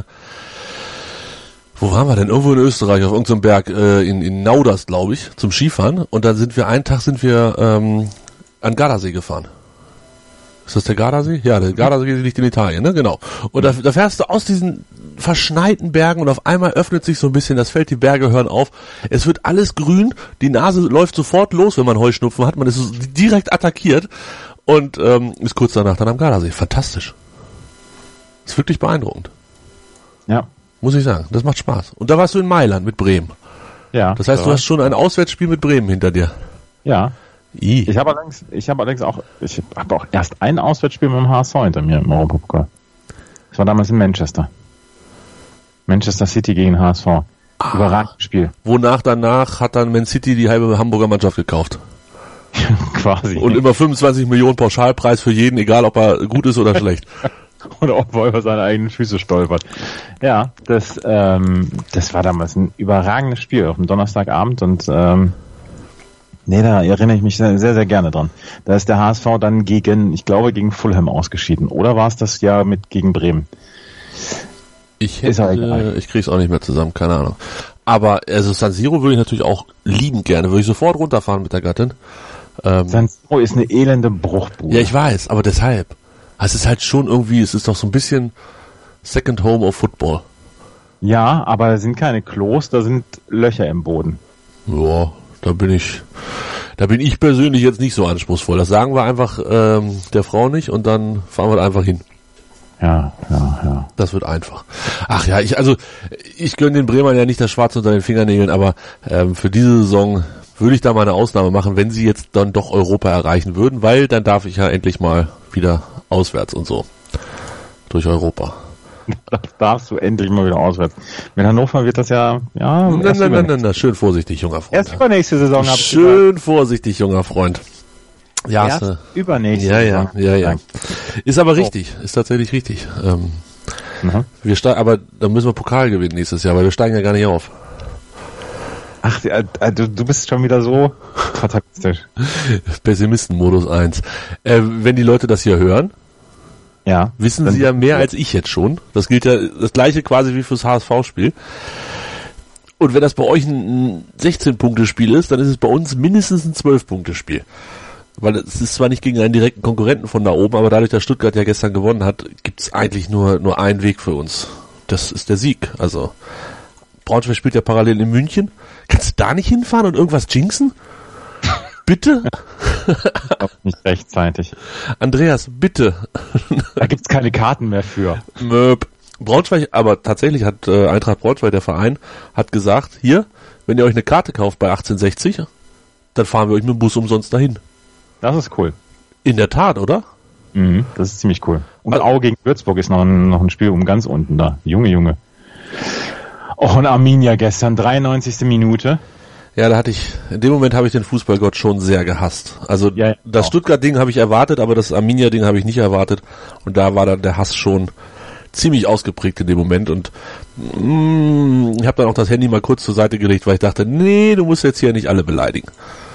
wo waren wir denn? Irgendwo in Österreich, auf irgendeinem Berg, äh, in, in Nauders, glaube ich, zum Skifahren. Und dann sind wir, einen Tag sind wir ähm, an Gardasee gefahren. Ist das der Gardasee? Ja, der Gardasee liegt in Italien, ne? Genau. Und da, da fährst du aus diesen verschneiten Bergen und auf einmal öffnet sich so ein bisschen das Feld, die Berge hören auf. Es wird alles grün, die Nase läuft sofort los, wenn man Heuschnupfen hat. Man ist direkt attackiert und ähm, ist kurz danach dann am Gardasee. Fantastisch. Ist wirklich beeindruckend. Ja. Muss ich sagen. Das macht Spaß. Und da warst du in Mailand mit Bremen. Ja. Das heißt, ja. du hast schon ein Auswärtsspiel mit Bremen hinter dir. Ja. I. Ich habe allerdings, ich habe allerdings auch, ich habe auch erst ein Auswärtsspiel mit dem H S V hinter mir im Europapokal. Das war damals in Manchester. Manchester City gegen H S V. Ah. Überragendes Spiel. Wonach danach hat dann Man City die halbe Hamburger Mannschaft gekauft. Quasi. Und immer fünfundzwanzig Millionen Pauschalpreis für jeden, egal ob er gut ist oder schlecht. Oder ob er über seine eigenen Füße stolpert. Ja, das, ähm, das war damals ein überragendes Spiel auf dem Donnerstagabend und ähm, nee, da erinnere ich mich sehr, sehr, sehr gerne dran. Da ist der H S V dann gegen, ich glaube, gegen Fulham ausgeschieden. Oder war es das Jahr mit gegen Bremen? Ich hätte, ich krieg's auch nicht mehr zusammen, keine Ahnung. Aber also San Siro würde ich natürlich auch liebend gerne, würde ich sofort runterfahren mit der Gattin. Ähm, San Siro ist eine elende Bruchbude. Ja, ich weiß, aber deshalb. Es ist halt schon irgendwie, es ist doch so ein bisschen Second Home of Football. Ja, aber da sind keine Klos, da sind Löcher im Boden. Ja, da bin ich, da bin ich persönlich jetzt nicht so anspruchsvoll. Das sagen wir einfach ähm, der Frau nicht und dann fahren wir da einfach hin. Ja, ja, ja. Das wird einfach. Ach ja, ich also ich gönne den Bremern ja nicht das Schwarz unter den Fingernägeln, aber ähm, für diese Saison würde ich da mal eine Ausnahme machen, wenn sie jetzt dann doch Europa erreichen würden, weil dann darf ich ja endlich mal wieder auswärts und so durch Europa. Das darfst du endlich mal wieder auswärts. Mit Hannover wird das ja, ja. Nein, nein, nein, nein, nein, schön vorsichtig, junger Freund. Erst übernächste Saison habe ich Schön gesagt. Vorsichtig, junger Freund. Ja, Erst ist, übernächste ja, ja, Saison. ja, ja. Ist aber richtig, ist tatsächlich richtig. Ähm, mhm. wir steigen, aber dann müssen wir Pokal gewinnen nächstes Jahr, weil wir steigen ja gar nicht auf. Ach, du, du bist schon wieder so fatalistisch. Pessimisten-Modus eins. Äh, wenn die Leute das hier hören, ja, wissen sie ja mehr als ich jetzt schon. Das gilt ja das gleiche quasi wie fürs H S V-Spiel. Und wenn das bei euch ein sechzehn-Punkte-Spiel ist, dann ist es bei uns mindestens ein zwölf-Punkte-Spiel. Weil es ist zwar nicht gegen einen direkten Konkurrenten von da oben, aber dadurch, dass Stuttgart ja gestern gewonnen hat, gibt es eigentlich nur nur einen Weg für uns. Das ist der Sieg. Also Braunschweig spielt ja parallel in München. Kannst du da nicht hinfahren und irgendwas jinxen? Bitte? Nicht rechtzeitig. Andreas, bitte. Da gibt's keine Karten mehr für. Möp. Braunschweig, aber tatsächlich hat äh, Eintracht Braunschweig, der Verein, hat gesagt, hier, wenn ihr euch eine Karte kauft bei achtzehn sechzig, dann fahren wir euch mit dem Bus umsonst dahin. Das ist cool. In der Tat, oder? Mhm, das ist ziemlich cool. Und also, Aue gegen Würzburg ist noch ein, noch ein Spiel um ganz unten da. Junge, Junge. Och, und Arminia gestern, dreiundneunzigste Minute. Ja, da hatte ich, in dem Moment habe ich den Fußballgott schon sehr gehasst. Also ja, ja, das Stuttgart-Ding habe ich erwartet, aber das Arminia-Ding habe ich nicht erwartet. Und da war dann der Hass schon ziemlich ausgeprägt in dem Moment. Und mm, ich habe dann auch das Handy mal kurz zur Seite gelegt, weil ich dachte, nee, du musst jetzt hier nicht alle beleidigen.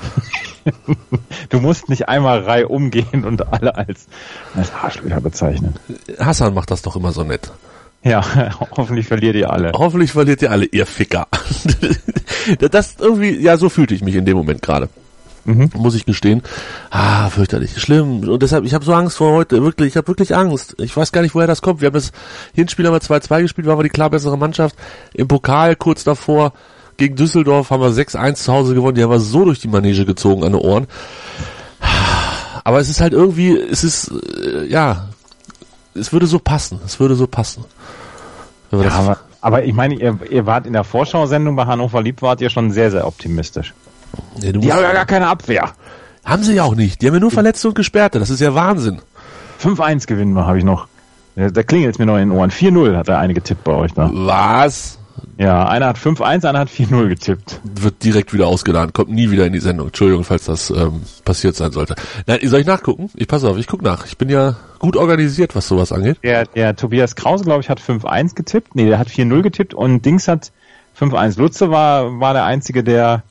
Du musst nicht einmal Reihe umgehen und alle als, als Arschlöcher bezeichnen. Hassan macht das doch immer so nett. Ja, hoffentlich verliert ihr alle. Hoffentlich verliert ihr alle, ihr Ficker. Das irgendwie, ja, so fühlte ich mich in dem Moment gerade. Mhm. Muss ich gestehen. Ah, fürchterlich, schlimm. Und deshalb, ich habe so Angst vor heute, wirklich, ich habe wirklich Angst. Ich weiß gar nicht, woher das kommt. Wir haben das Hinspiel haben wir zwei zwei gespielt, waren wir die klar bessere Mannschaft. Im Pokal kurz davor gegen Düsseldorf haben wir sechs eins zu Hause gewonnen. Die haben wir so durch die Manege gezogen an den Ohren. Aber es ist halt irgendwie, es ist, äh, ja, es würde so passen. Es würde so passen. Wenn wir ja, das aber, aber ich meine, ihr, ihr wart in der Vorschau-Sendung bei Hannover Lieb, wart ihr schon sehr, sehr optimistisch. Ja, die haben ja gar keine Abwehr. Haben sie ja auch nicht. Die haben ja nur Verletzte und Gesperrte. Das ist ja Wahnsinn. fünf eins gewinnen wir, habe ich noch. Da klingelt es mir noch in den Ohren. vier null hat der eine getippt bei euch da. Was? Ja, einer hat fünf eins, einer hat vier null getippt. Wird direkt wieder ausgeladen, kommt nie wieder in die Sendung. Entschuldigung, falls das ähm, passiert sein sollte. Nein, soll ich nachgucken? Ich passe auf, ich guck nach. Ich bin ja gut organisiert, was sowas angeht. Der, der Tobias Krause, glaube ich, hat fünf eins getippt. Nee, der hat vier null getippt und Dings hat fünf eins. Lutze war, war der Einzige, der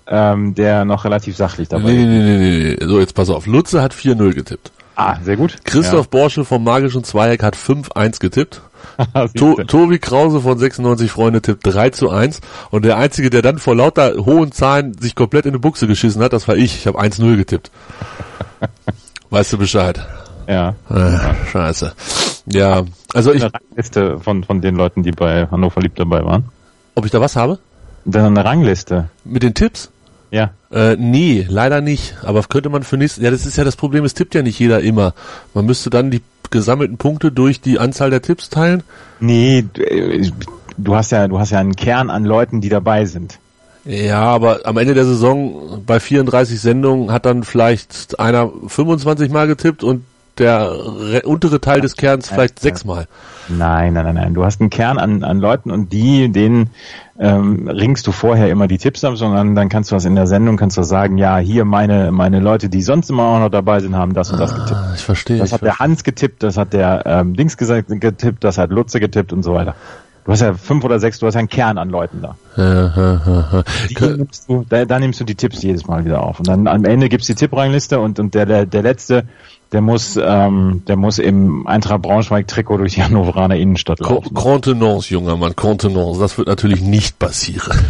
ähm, der noch relativ sachlich dabei Nee, ist. nee, nee, nee, nee. So, jetzt pass auf. Lutze hat vier null getippt. Ah, sehr gut. Christoph Borsche vom Magischen Zweieck hat fünf eins getippt. To Tobi Krause von sechsundneunzig Freunde tippt drei zu eins. Und der Einzige, der dann vor lauter hohen Zahlen sich komplett in die Buchse geschissen hat, das war ich. Ich habe eins null getippt. Weißt du Bescheid? Ja. Äh, scheiße. Ja, also ich... Eine Rangliste von, von den Leuten, die bei Hannover Liebt dabei waren. Ob ich da was habe? Dann eine Rangliste. Mit den Tipps? Ja. Äh, nee, leider nicht. Aber könnte man für nächstes... Ja, das ist ja das Problem, es tippt ja nicht jeder immer. Man müsste dann die gesammelten Punkte durch die Anzahl der Tipps teilen. Nee, du, du hast ja, du hast ja einen Kern an Leuten, die dabei sind. Ja, aber am Ende der Saison bei vierunddreißig Sendungen hat dann vielleicht einer fünfundzwanzig Mal getippt und der re- untere Teil des Kerns vielleicht sechs Mal. Nein, nein, nein, nein. Du hast einen Kern an, an Leuten und die, denen ähm, ringst du vorher immer die Tipps ab, sondern dann kannst du was in der Sendung, kannst du sagen, ja, hier meine meine Leute, die sonst immer auch noch dabei sind, haben das und das getippt. Ah, ich verstehe. Das ich hat verstehe. der Hans getippt, das hat der ähm, Dings gesagt, getippt, das hat Lutze getippt und so weiter. Du hast ja fünf oder sechs, du hast ja einen Kern an Leuten da. Ja, ja, ja, ja. Die nimmst du, da, da nimmst du die Tipps jedes Mal wieder auf. Und dann am Ende gibt's die Tipprangliste und, und der, der, der letzte, der muss, ähm, der muss im Eintracht Braunschweig-Trikot durch die Hannoveraner Innenstadt Co- laufen. Contenance, junger Mann, Contenance. Das wird natürlich nicht passieren.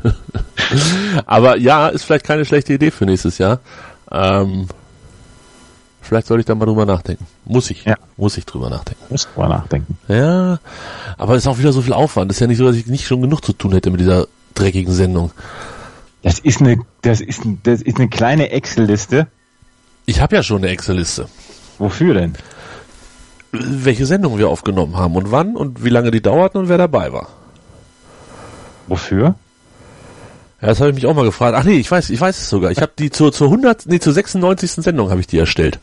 Aber ja, ist vielleicht keine schlechte Idee für nächstes Jahr. Ähm, vielleicht soll ich da mal drüber nachdenken. Muss ich. Ja. Muss ich drüber nachdenken. Musst du mal nachdenken. Ja, aber ist auch wieder so viel Aufwand. Ist ja nicht so, dass ich nicht schon genug zu tun hätte mit dieser dreckigen Sendung. Das ist eine, das ist, das ist eine kleine Excel-Liste. Ich habe ja schon eine Excel-Liste. Wofür denn? Welche Sendungen wir aufgenommen haben und wann und wie lange die dauerten und wer dabei war. Wofür? Ja, das habe ich mich auch mal gefragt. Ach nee, ich weiß, ich weiß es sogar. Ich habe die zur zur hundert, nee, zur sechsundneunzigsten Sendung habe ich die erstellt.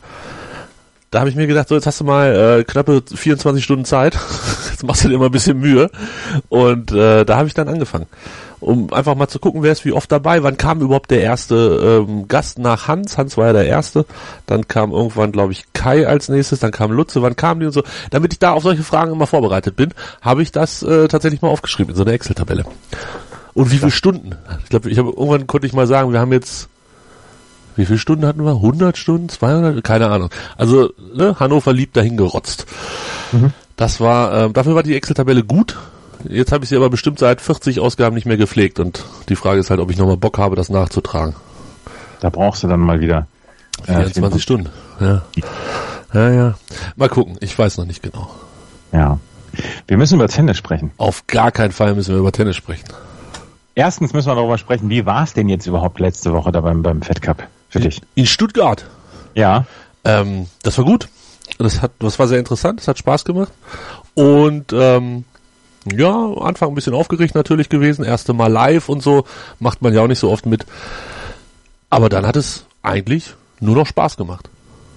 Da habe ich mir gedacht, so jetzt hast du mal äh, knappe vierundzwanzig Stunden Zeit. Jetzt machst du dir mal ein bisschen Mühe. Und äh, da habe ich dann angefangen, um einfach mal zu gucken, wer ist wie oft dabei. Wann kam überhaupt der erste ähm, Gast nach Hans? Hans war ja der erste. Dann kam irgendwann, glaube ich, Kai als nächstes. Dann kam Lutze. Wann kamen die und so? Damit ich da auf solche Fragen immer vorbereitet bin, habe ich das äh, tatsächlich mal aufgeschrieben in so einer Excel-Tabelle. Und wie viele Stunden? Ich glaube, ich habe irgendwann konnte ich mal sagen, wir haben jetzt, wie viele Stunden hatten wir? hundert Stunden? zweihundert? Keine Ahnung. Also, ne, Hannover Liebt dahin gerotzt. Mhm. Das war, äh, dafür war die Excel-Tabelle gut. Jetzt habe ich sie aber bestimmt seit vierzig Ausgaben nicht mehr gepflegt und die Frage ist halt, ob ich nochmal Bock habe, das nachzutragen. Da brauchst du dann mal wieder äh, vierundzwanzig Stunden. Ja. Ja, ja. Mal gucken. Ich weiß noch nicht genau. Ja. Wir müssen über Tennis sprechen. Auf gar keinen Fall müssen wir über Tennis sprechen. Erstens müssen wir darüber sprechen, wie war es denn jetzt überhaupt letzte Woche da beim, beim Fed Cup für dich? In Stuttgart. Ja. Ähm, das war gut. Das hat, das war sehr interessant. Das hat Spaß gemacht. Und ähm, ja, Anfang ein bisschen aufgeregt natürlich gewesen. Erste Mal live und so. Macht man ja auch nicht so oft mit. Aber dann hat es eigentlich nur noch Spaß gemacht.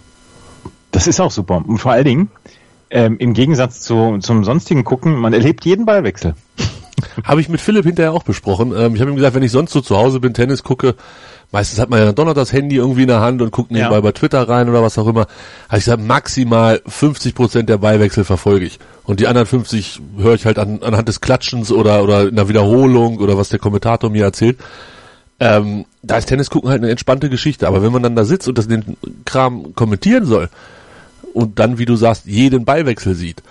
Das ist auch super. Und vor allen Dingen, ähm, im Gegensatz zu, zum sonstigen Gucken, man erlebt jeden Ballwechsel. Habe ich mit Philipp hinterher auch besprochen. Ähm, ich habe ihm gesagt, wenn ich sonst so zu Hause bin, Tennis gucke, meistens hat man ja dann doch noch das Handy irgendwie in der Hand und guckt nebenbei ja. bei Twitter rein oder was auch immer. Habe ich gesagt, maximal fünfzig Prozent der Ballwechsel verfolge ich. Und die anderen fünfzig höre ich halt an, anhand des Klatschens oder, oder in der Wiederholung oder was der Kommentator mir erzählt. Ähm, da ist Tennis gucken halt eine entspannte Geschichte. Aber wenn man dann da sitzt und das den Kram kommentieren soll und dann, wie du sagst, jeden Ballwechsel sieht,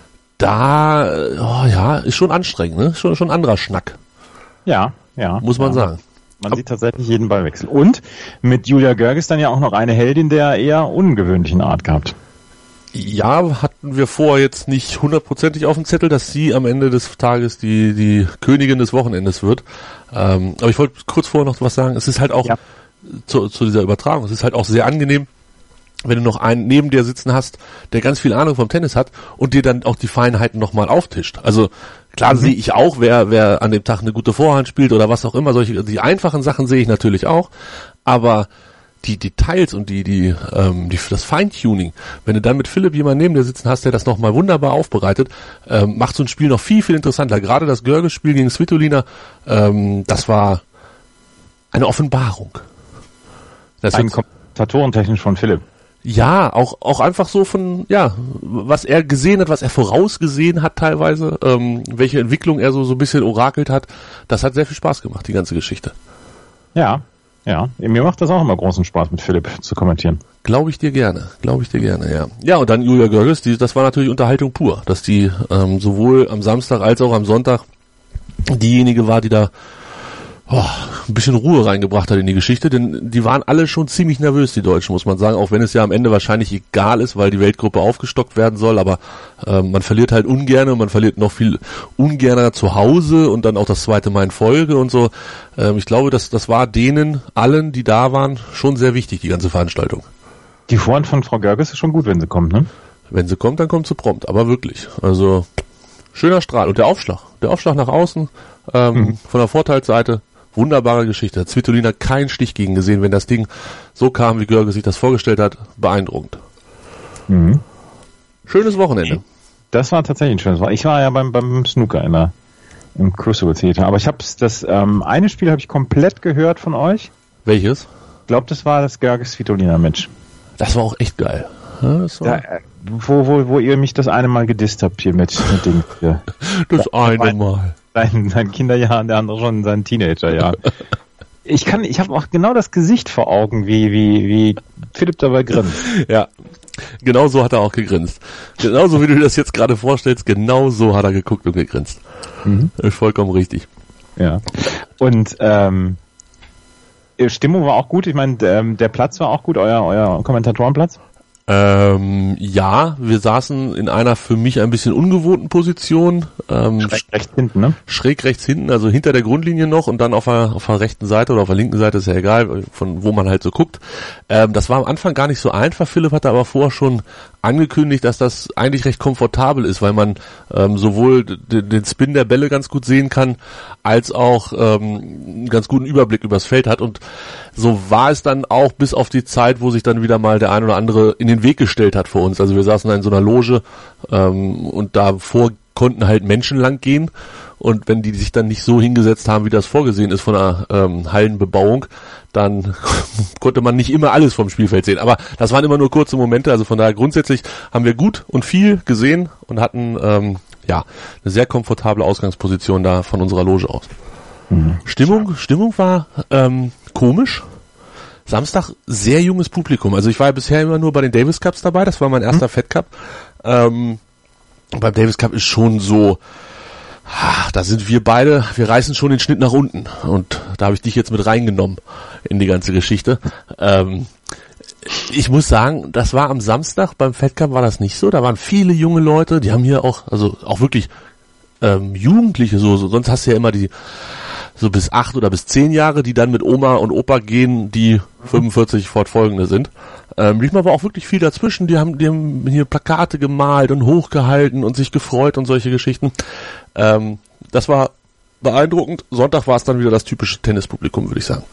da, oh ja, ist schon anstrengend, ne? Schon, schon ein anderer Schnack. Ja, ja. Muss man ja. sagen. Man Ab- sieht tatsächlich jeden Ballwechsel. Und mit Julia Görges dann ja auch noch eine Heldin der eher ungewöhnlichen Art gehabt. Ja, hatten wir vorher jetzt nicht hundertprozentig auf dem Zettel, dass sie am Ende des Tages die, die Königin des Wochenendes wird. Ähm, aber ich wollte kurz vorher noch was sagen. Es ist halt auch, ja. zu, zu dieser Übertragung, es ist halt auch sehr angenehm, wenn du noch einen neben dir sitzen hast, der ganz viel Ahnung vom Tennis hat und dir dann auch die Feinheiten nochmal auftischt. Also klar mhm. sehe ich auch, wer wer an dem Tag eine gute Vorhand spielt oder was auch immer. Solche die einfachen Sachen sehe ich natürlich auch, aber die Details und die die ähm, die das Feintuning, wenn du dann mit Philipp jemanden neben dir sitzen hast, der das nochmal wunderbar aufbereitet, ähm, macht so ein Spiel noch viel viel interessanter. Gerade das Görges-Spiel gegen Svitolina, ähm, das war eine Offenbarung. Das ein Kommentatorentechnisch von Philipp. Ja, auch auch einfach so von, ja, was er gesehen hat, was er vorausgesehen hat teilweise, ähm, welche Entwicklung er so so ein bisschen orakelt hat, das hat sehr viel Spaß gemacht, die ganze Geschichte. Ja, ja. Mir macht das auch immer großen Spaß, mit Philipp zu kommentieren. Glaube ich dir gerne, glaube ich dir gerne, ja. Ja, und dann Julia Görges, die, das war natürlich Unterhaltung pur, dass die ähm, sowohl am Samstag als auch am Sonntag diejenige war, die da oh, ein bisschen Ruhe reingebracht hat in die Geschichte, denn die waren alle schon ziemlich nervös, die Deutschen, muss man sagen, auch wenn es ja am Ende wahrscheinlich egal ist, weil die Weltgruppe aufgestockt werden soll, aber ähm, man verliert halt ungern und man verliert noch viel ungerner zu Hause und dann auch das zweite Mal in Folge und so. Ähm, ich glaube, das, das war denen allen, die da waren, schon sehr wichtig, die ganze Veranstaltung. Die Vorhand von Frau Görges ist schon gut, wenn sie kommt, ne? Wenn sie kommt, dann kommt sie prompt, aber wirklich. Also schöner Strahl. Und der Aufschlag, der Aufschlag nach außen, ähm, mhm. von der Vorteilsseite, wunderbare Geschichte. Hat Svitolina keinen Stich gegen gesehen, wenn das Ding so kam, wie Görges sich das vorgestellt hat. Beeindruckend. Mhm. Schönes Wochenende. Das war tatsächlich ein schönes Wochenende. Ich war ja beim, beim Snooker in der, im Crucible Theater, aber ich habe das ähm, eine Spiel habe ich komplett gehört von euch. Welches? Ich glaube, das war das Görges-Svitolina-Match. Das war auch echt geil. Ja, das war da, wo, wo, wo ihr mich das eine Mal gedisst habt hier mit, mit Ding. Ja. Das eine Mal. Sein, sein Kinderjahren, der andere schon in seinen Teenagerjahren. Ich kann, ich habe auch genau das Gesicht vor Augen, wie, wie, wie Philipp dabei grinst. Ja, genau so hat er auch gegrinst. Genauso wie du dir das jetzt gerade vorstellst, genau so hat er geguckt und gegrinst. Mhm. Das ist vollkommen richtig. Ja. Und, ähm, Stimmung war auch gut. Ich meine, ähm, der Platz war auch gut, euer, euer Kommentatorenplatz. Ähm, ja, wir saßen in einer für mich ein bisschen ungewohnten Position. Ähm, schräg rechts hinten, ne? Schräg rechts hinten, also hinter der Grundlinie noch und dann auf der, auf der rechten Seite oder auf der linken Seite, ist ja egal, von wo man halt so guckt. Ähm, das war am Anfang gar nicht so einfach. Philipp hatte aber vorher schon angekündigt, dass das eigentlich recht komfortabel ist, weil man ähm, sowohl d- den Spin der Bälle ganz gut sehen kann, als auch ähm, einen ganz guten Überblick übers Feld hat. Und so war es dann auch bis auf die Zeit, wo sich dann wieder mal der ein oder andere in den Weg gestellt hat für uns. Also wir saßen da in so einer Loge ähm, und davor konnten halt Menschen lang gehen. Und wenn die sich dann nicht so hingesetzt haben, wie das vorgesehen ist von der ähm, Hallenbebauung, dann konnte man nicht immer alles vom Spielfeld sehen. Aber das waren immer nur kurze Momente. Also von daher grundsätzlich haben wir gut und viel gesehen und hatten ähm, ja eine sehr komfortable Ausgangsposition da von unserer Loge aus. Mhm. Stimmung, Stimmung war ähm, komisch. Samstag sehr junges Publikum. Also ich war ja bisher immer nur bei den Davis Cups dabei. Das war mein erster mhm. Fed Cup. Ähm, beim Davis Cup ist schon so, da sind wir beide, wir reißen schon den Schnitt nach unten. Und da habe ich dich jetzt mit reingenommen in die ganze Geschichte. Ähm, ich muss sagen, das war am Samstag, beim Fed Cup war das nicht so. Da waren viele junge Leute, die haben hier auch, also auch wirklich ähm, Jugendliche, so, so sonst hast du ja immer die so bis acht oder bis zehn Jahre, die dann mit Oma und Opa gehen, die fünfundvierzig fortfolgende sind. Ähm, diesmal war auch wirklich viel dazwischen. Die haben, die haben hier Plakate gemalt und hochgehalten und sich gefreut und solche Geschichten. Ähm, das war beeindruckend. Sonntag war es dann wieder das typische Tennispublikum, würde ich sagen.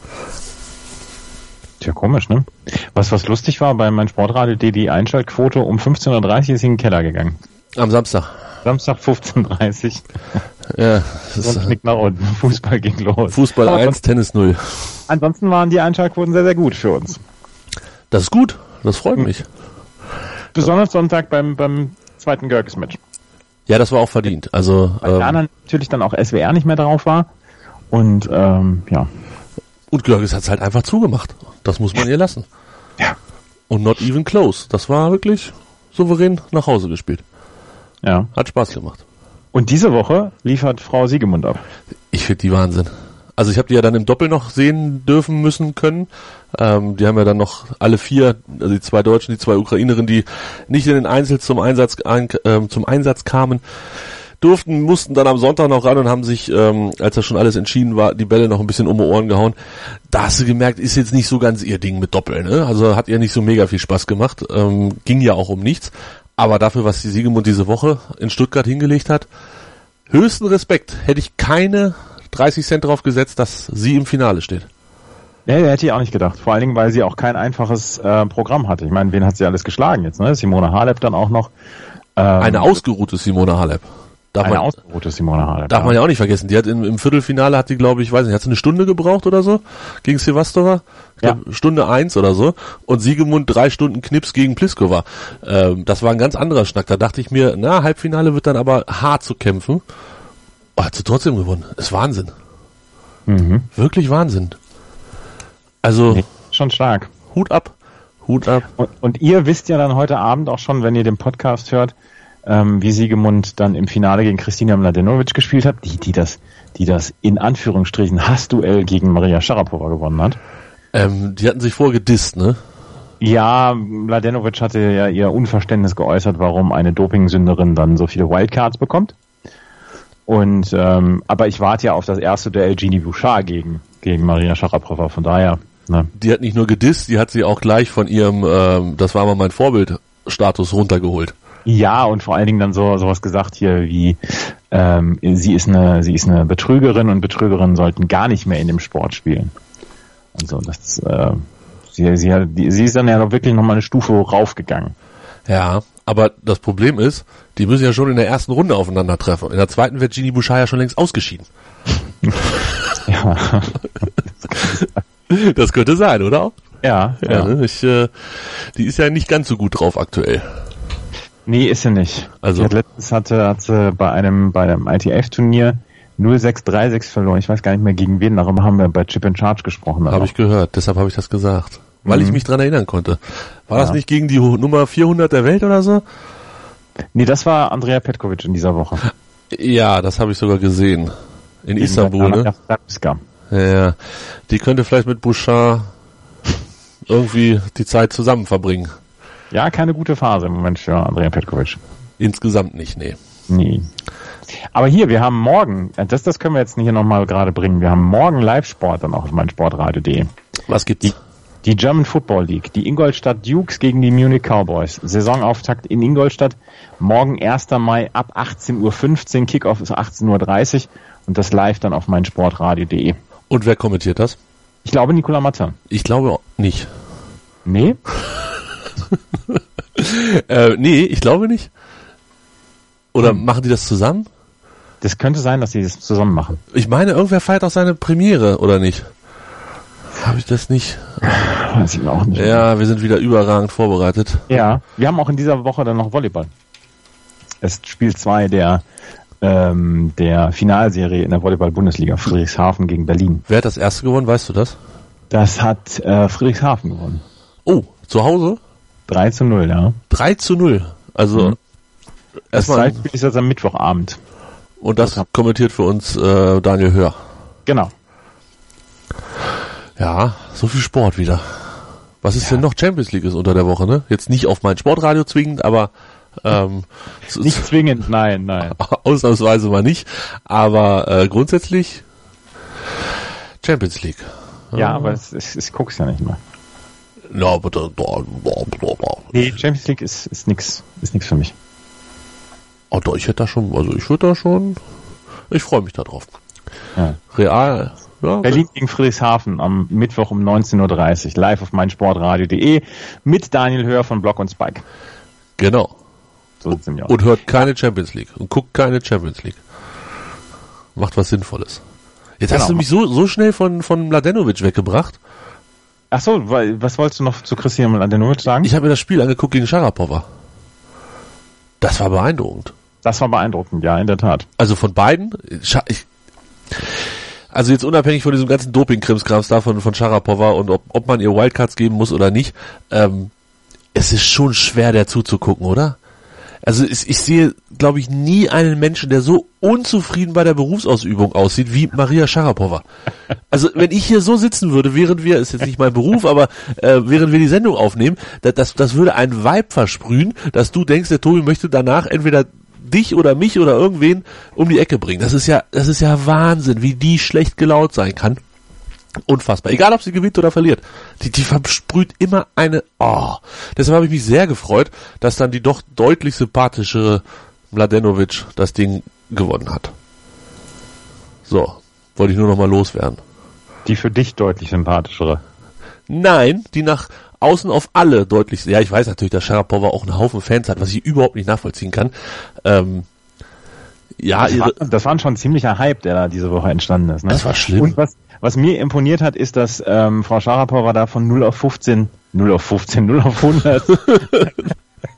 Tja, komisch, ne? Was, was lustig war, bei meinem Sportradio D die Einschaltquote um fünfzehn Uhr dreißig ist sie in den Keller gegangen. Am Samstag. Samstag fünfzehn Uhr dreißig. Ja, das ist Knick nach unten. Fußball ging los. Fußball eins, Tennis null. Ansonsten waren die Einschaltquoten sehr, sehr gut für uns. Das ist gut. Das freut mich. Besonders Sonntag beim, beim zweiten Görges-Match. Ja, das war auch verdient. Also, weil ähm, da dann natürlich dann auch S W R nicht mehr drauf war. Und, ähm, ja. Und Görges hat's halt einfach zugemacht. Das muss man ihr lassen. Ja. Und not even close. Das war wirklich souverän nach Hause gespielt. Ja. Hat Spaß gemacht. Und diese Woche liefert Frau Siegemund ab. Ich finde die Wahnsinn. Also ich habe die ja dann im Doppel noch sehen dürfen müssen können. Ähm, die haben ja dann noch alle vier, also die zwei Deutschen, die zwei Ukrainerinnen, die nicht in den Einzel zum Einsatz ein, äh, zum Einsatz kamen, durften, mussten dann am Sonntag noch ran und haben sich, ähm, als das schon alles entschieden war, die Bälle noch ein bisschen um die Ohren gehauen. Da hast du gemerkt, ist jetzt nicht so ganz ihr Ding mit Doppel, ne? Also hat ihr nicht so mega viel Spaß gemacht. Ähm, ging ja auch um nichts. Aber dafür, was die Siegemund diese Woche in Stuttgart hingelegt hat, höchsten Respekt. Hätte ich keine dreißig Cent drauf gesetzt, dass sie im Finale steht. Ja, hätte ich auch nicht gedacht. Vor allen Dingen, weil sie auch kein einfaches äh, Programm hatte. Ich meine, wen hat sie alles geschlagen jetzt, ne? Simona Halep dann auch noch. Ähm, eine ausgeruhte Simona Halep. Darf eine man, ausgeruhte Simona Halep. Darf ja. man ja auch nicht vergessen. Die hat im, im Viertelfinale, hat die, glaube ich, weiß nicht, hat sie eine Stunde gebraucht oder so gegen Sevastova? Ich glaub, ja. Stunde eins oder so. Und Siegemund drei Stunden Knips gegen Pliskova. Ähm, das war ein ganz anderer Schnack. Da dachte ich mir, na, Halbfinale wird dann aber hart zu kämpfen. Oh, hat sie trotzdem gewonnen. Ist Wahnsinn. Mhm. Wirklich Wahnsinn. Also Nee, schon stark. Hut ab, Hut ab. Und, und ihr wisst ja dann heute Abend auch schon, wenn ihr den Podcast hört, ähm, wie Siegemund dann im Finale gegen Kristina Mladenovic gespielt hat, die, die das, die das in Anführungsstrichen Hassduell gegen Maria Sharapova gewonnen hat. Ähm, die hatten sich vorher gedisst, ne? Ja, Mladenovic hatte ja ihr Unverständnis geäußert, warum eine Dopingsünderin dann so viele Wildcards bekommt. Und ähm, aber ich warte ja auf das erste Duell Genie Bouchard gegen gegen Maria Sharapova, von daher. Ne. Die hat nicht nur gedisst, die hat sie auch gleich von ihrem, ähm, das war mal mein Vorbild, Status runtergeholt. Ja, und vor allen Dingen dann so sowas gesagt hier wie ähm, sie ist eine sie ist eine Betrügerin und Betrügerinnen sollten gar nicht mehr in dem Sport spielen. Und so, das äh, sie sie hat, die, sie ist dann ja noch wirklich noch mal eine Stufe raufgegangen. Ja, aber das Problem ist, die müssen ja schon in der ersten Runde aufeinandertreffen. In der zweiten wird Genie Bouchard ja schon längst ausgeschieden. Ja. Das könnte sein, oder? Ja, Ja, ja. ne? ich, äh, die ist ja nicht ganz so gut drauf aktuell. Nee, ist sie nicht. Also- Sie hat letztens hatte, hat sie bei einem, bei einem I T F-Turnier null sechs drei sechs verloren. Ich weiß gar nicht mehr gegen wen. Darüber haben wir bei Chip and Charge gesprochen. Habe ich gehört, deshalb habe ich das gesagt. Weil Mhm. ich mich dran erinnern konnte. War das Ja. nicht gegen die Ho- Nummer vierhundert der Welt oder so? Nee, das war Andrea Petkovic in dieser Woche. Ja, das habe ich sogar gesehen. In Gegen Istanbul, ne? Tatjana Jaframska. Ja, ja. Die könnte vielleicht mit Bouchard irgendwie die Zeit zusammen verbringen. Ja, keine gute Phase im Moment für Andrea Petkovic. Insgesamt nicht, nee. Nee. Aber hier, wir haben morgen, äh, das, das können wir jetzt hier nochmal gerade bringen, wir haben morgen Live-Sport dann auch auf meinsportradio punkt de. Was gibt's? Die, die German Football League, die Ingolstadt Dukes gegen die Munich Cowboys. Saisonauftakt in Ingolstadt, morgen erster Mai ab achtzehn Uhr fünfzehn, Kickoff ist achtzehn Uhr dreißig und das live dann auf meinsportradio punkt de. Und wer kommentiert das? Ich glaube Nicola Matter. Ich glaube nicht. Nee? Äh, nee, ich glaube nicht. Oder Hm. machen die das zusammen? Das könnte sein, dass sie das zusammen machen. Ich meine, irgendwer feiert auch seine Premiere, oder nicht? Habe ich das nicht? Weiß ich auch nicht. Ja, wir sind wieder überragend vorbereitet. Ja, wir haben auch in dieser Woche dann noch Volleyball. Es ist Spiel zwei der, ähm, der Finalserie in der Volleyball-Bundesliga, Friedrichshafen gegen Berlin. Wer hat das erste gewonnen, weißt du das? Das hat äh, Friedrichshafen gewonnen. Oh, zu Hause? drei zu null, ja. drei zu null. Also, Mhm. Das erstmal, Zeitspiel ist jetzt am Mittwochabend. und das kommentiert für uns äh, Daniel Hör. Genau. Ja, so viel Sport wieder. Was ist denn noch? Champions League ist unter der Woche, ne? Jetzt nicht auf mein Sportradio zwingend, aber ähm, es ist Nicht zwingend, nein, nein. ausnahmsweise mal nicht. Aber äh, grundsätzlich Champions League. Ja, aber es, es, ich guck's ja nicht mehr. Ja, bitte. Da, da, da, da. Nee, Champions League ist, ist nix, ist nix für mich. Oh, doch, ich hätte da schon, also ich würde da schon, ich freue mich da drauf. Ja. Real, ja. Berlin gegen Friedrichshafen am Mittwoch um neunzehn Uhr dreißig, live auf meinsportradio punkt de mit Daniel Hör von Block und Spike. Genau. So sieht's nämlich aus. Und hört keine Champions League und guckt keine Champions League. Macht was Sinnvolles. Jetzt Genau. hast du mich so, so schnell von, von Mladenovic weggebracht. Ach so, weil- was wolltest du noch zu Christian Mladenovic sagen? Ich habe mir das Spiel angeguckt gegen Sharapova. Das war beeindruckend. Das war beeindruckend, ja, in der Tat. Also von beiden, Scha- ich, also jetzt unabhängig von diesem ganzen Doping-Krimskrams da von, von Sharapova und ob, ob man ihr Wildcards geben muss oder nicht, ähm, es ist schon schwer, der zuzugucken, oder? Also ich, ich sehe, glaube ich, nie einen Menschen, der so unzufrieden bei der Berufsausübung aussieht wie Maria Sharapova. Also wenn ich hier so sitzen würde, während wir, ist jetzt nicht mein Beruf, aber äh, während wir die Sendung aufnehmen, das, das, das würde ein Vibe versprühen, dass du denkst, der Tobi möchte danach entweder dich oder mich oder irgendwen um die Ecke bringen. Das ist ja, das ist ja Wahnsinn, wie die schlecht gelaunt sein kann. Unfassbar. Egal, ob sie gewinnt oder verliert. Die, die versprüht immer eine, oh. Deshalb habe ich mich sehr gefreut, dass dann die doch deutlich sympathischere Mladenovic das Ding gewonnen hat. So. Wollte ich nur noch mal loswerden. Die für dich deutlich sympathischere. Nein, die nach außen auf alle deutlich, ja, ich weiß natürlich, dass Sharapova auch einen Haufen Fans hat, was ich überhaupt nicht nachvollziehen kann. Ähm, ja, Das war, ihre, das war schon ein ziemlicher Hype, der da diese Woche entstanden ist. Ne? Das war schlimm. Und was, was mir imponiert hat, ist, dass ähm, Frau Sharapova da von null auf fünfzehn, null auf fünfzehn, null auf hundert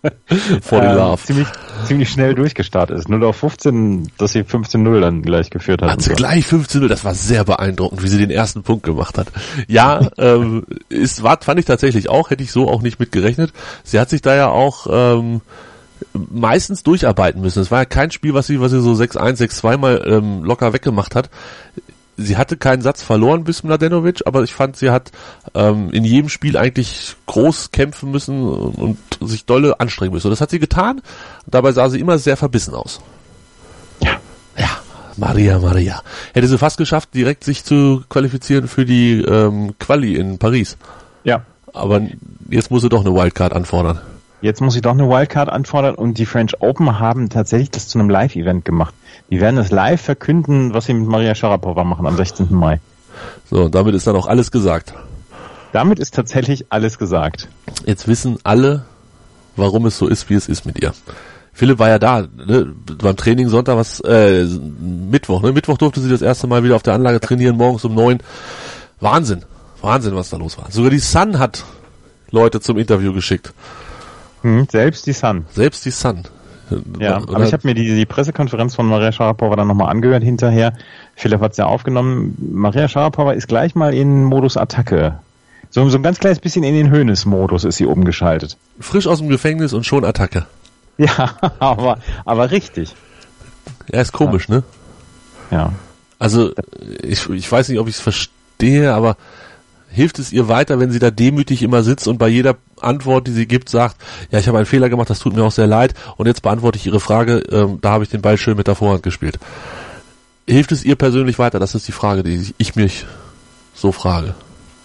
For the ähm, love. ziemlich, ziemlich schnell durchgestartet ist. null auf fünfzehn, dass sie fünfzehn null dann gleich geführt hat. Hat sie gleich fünfzehn null, das war sehr beeindruckend, wie sie den ersten Punkt gemacht hat. Ja, ähm, ist, war, fand ich tatsächlich auch, hätte ich so auch nicht mitgerechnet. Sie hat sich da ja auch ähm, meistens durcharbeiten müssen. Es war ja kein Spiel, was sie, was sie so sechs eins, sechs zwei mal ähm, locker weggemacht hat. Sie hatte keinen Satz verloren bis Mladenovic, aber ich fand, sie hat ähm, in jedem Spiel eigentlich groß kämpfen müssen und, und sich dolle anstrengen müssen. Und das hat sie getan. Dabei sah sie immer sehr verbissen aus. Ja. Ja, Maria, Maria. Hätte sie fast geschafft, direkt sich zu qualifizieren für die ähm, Quali in Paris. Ja. Aber jetzt muss sie doch eine Wildcard anfordern. Jetzt muss ich doch eine Wildcard anfordern und die French Open haben tatsächlich das zu einem Live-Event gemacht. Die werden es live verkünden, was sie mit Maria Sharapova machen am sechzehnten Mai. So, damit ist dann auch alles gesagt. Damit ist tatsächlich alles gesagt. Jetzt wissen alle, warum es so ist, wie es ist mit ihr. Philipp war ja da, ne, beim Training Sonntag, was, äh, Mittwoch, ne? Mittwoch durfte sie das erste Mal wieder auf der Anlage trainieren, morgens um neun. Wahnsinn. Wahnsinn, was da los war. Sogar die Sun hat Leute zum Interview geschickt. Hm, selbst die Sun. Selbst die Sun. Ja, aber ich habe mir die, die Pressekonferenz von Maria Sharapova dann nochmal angehört hinterher. Philipp hat's ja aufgenommen. Maria Sharapova ist gleich mal in Modus Attacke. So, so ein ganz kleines bisschen in den Hoeneß-Modus ist sie umgeschaltet. Frisch aus dem Gefängnis und schon Attacke. Ja, aber, aber richtig. Ja, ist komisch, ja. Ne? Ja. Also, ich, ich weiß nicht, ob ich es verstehe, aber hilft es ihr weiter, wenn sie da demütig immer sitzt und bei jeder Antwort, die sie gibt, sagt, ja, ich habe einen Fehler gemacht, das tut mir auch sehr leid und jetzt beantworte ich ihre Frage, ähm, da habe ich den Ball schön mit der Vorhand gespielt. Hilft es ihr persönlich weiter? Das ist die Frage, die ich mich so frage.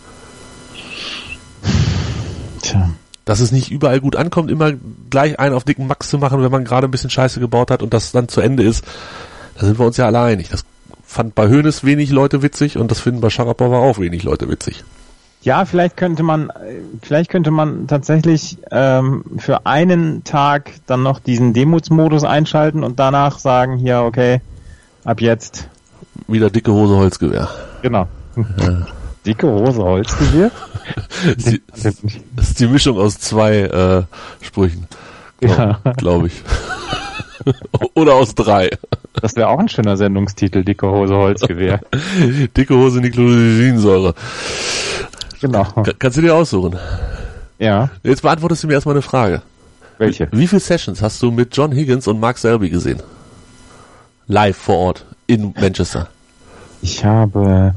Tja. Dass es nicht überall gut ankommt, immer gleich einen auf dicken Max zu machen, wenn man gerade ein bisschen Scheiße gebaut hat und das dann zu Ende ist, da sind wir uns ja alle einig. Das fand bei Hoeneß wenig Leute witzig und das finden bei Sharapova auch wenig Leute witzig. Ja, vielleicht könnte man, vielleicht könnte man tatsächlich ähm, für einen Tag dann noch diesen Demutsmodus einschalten und danach sagen, hier, okay, ab jetzt. Wieder dicke Hose, Holzgewehr. Genau. Ja. Dicke Hose, Holzgewehr? die, das ist die Mischung aus zwei äh, Sprüchen, glaube ja. glaub ich. Oder aus drei. Das wäre auch ein schöner Sendungstitel, dicke Hose, Holzgewehr. Dicke Hose, Niklorisinsäure. Genau. Ka- kannst du dir aussuchen? Ja. Jetzt beantwortest du mir erstmal eine Frage. Welche? Wie viele Sessions hast du mit John Higgins und Mark Selby gesehen? Live vor Ort in Manchester. Ich habe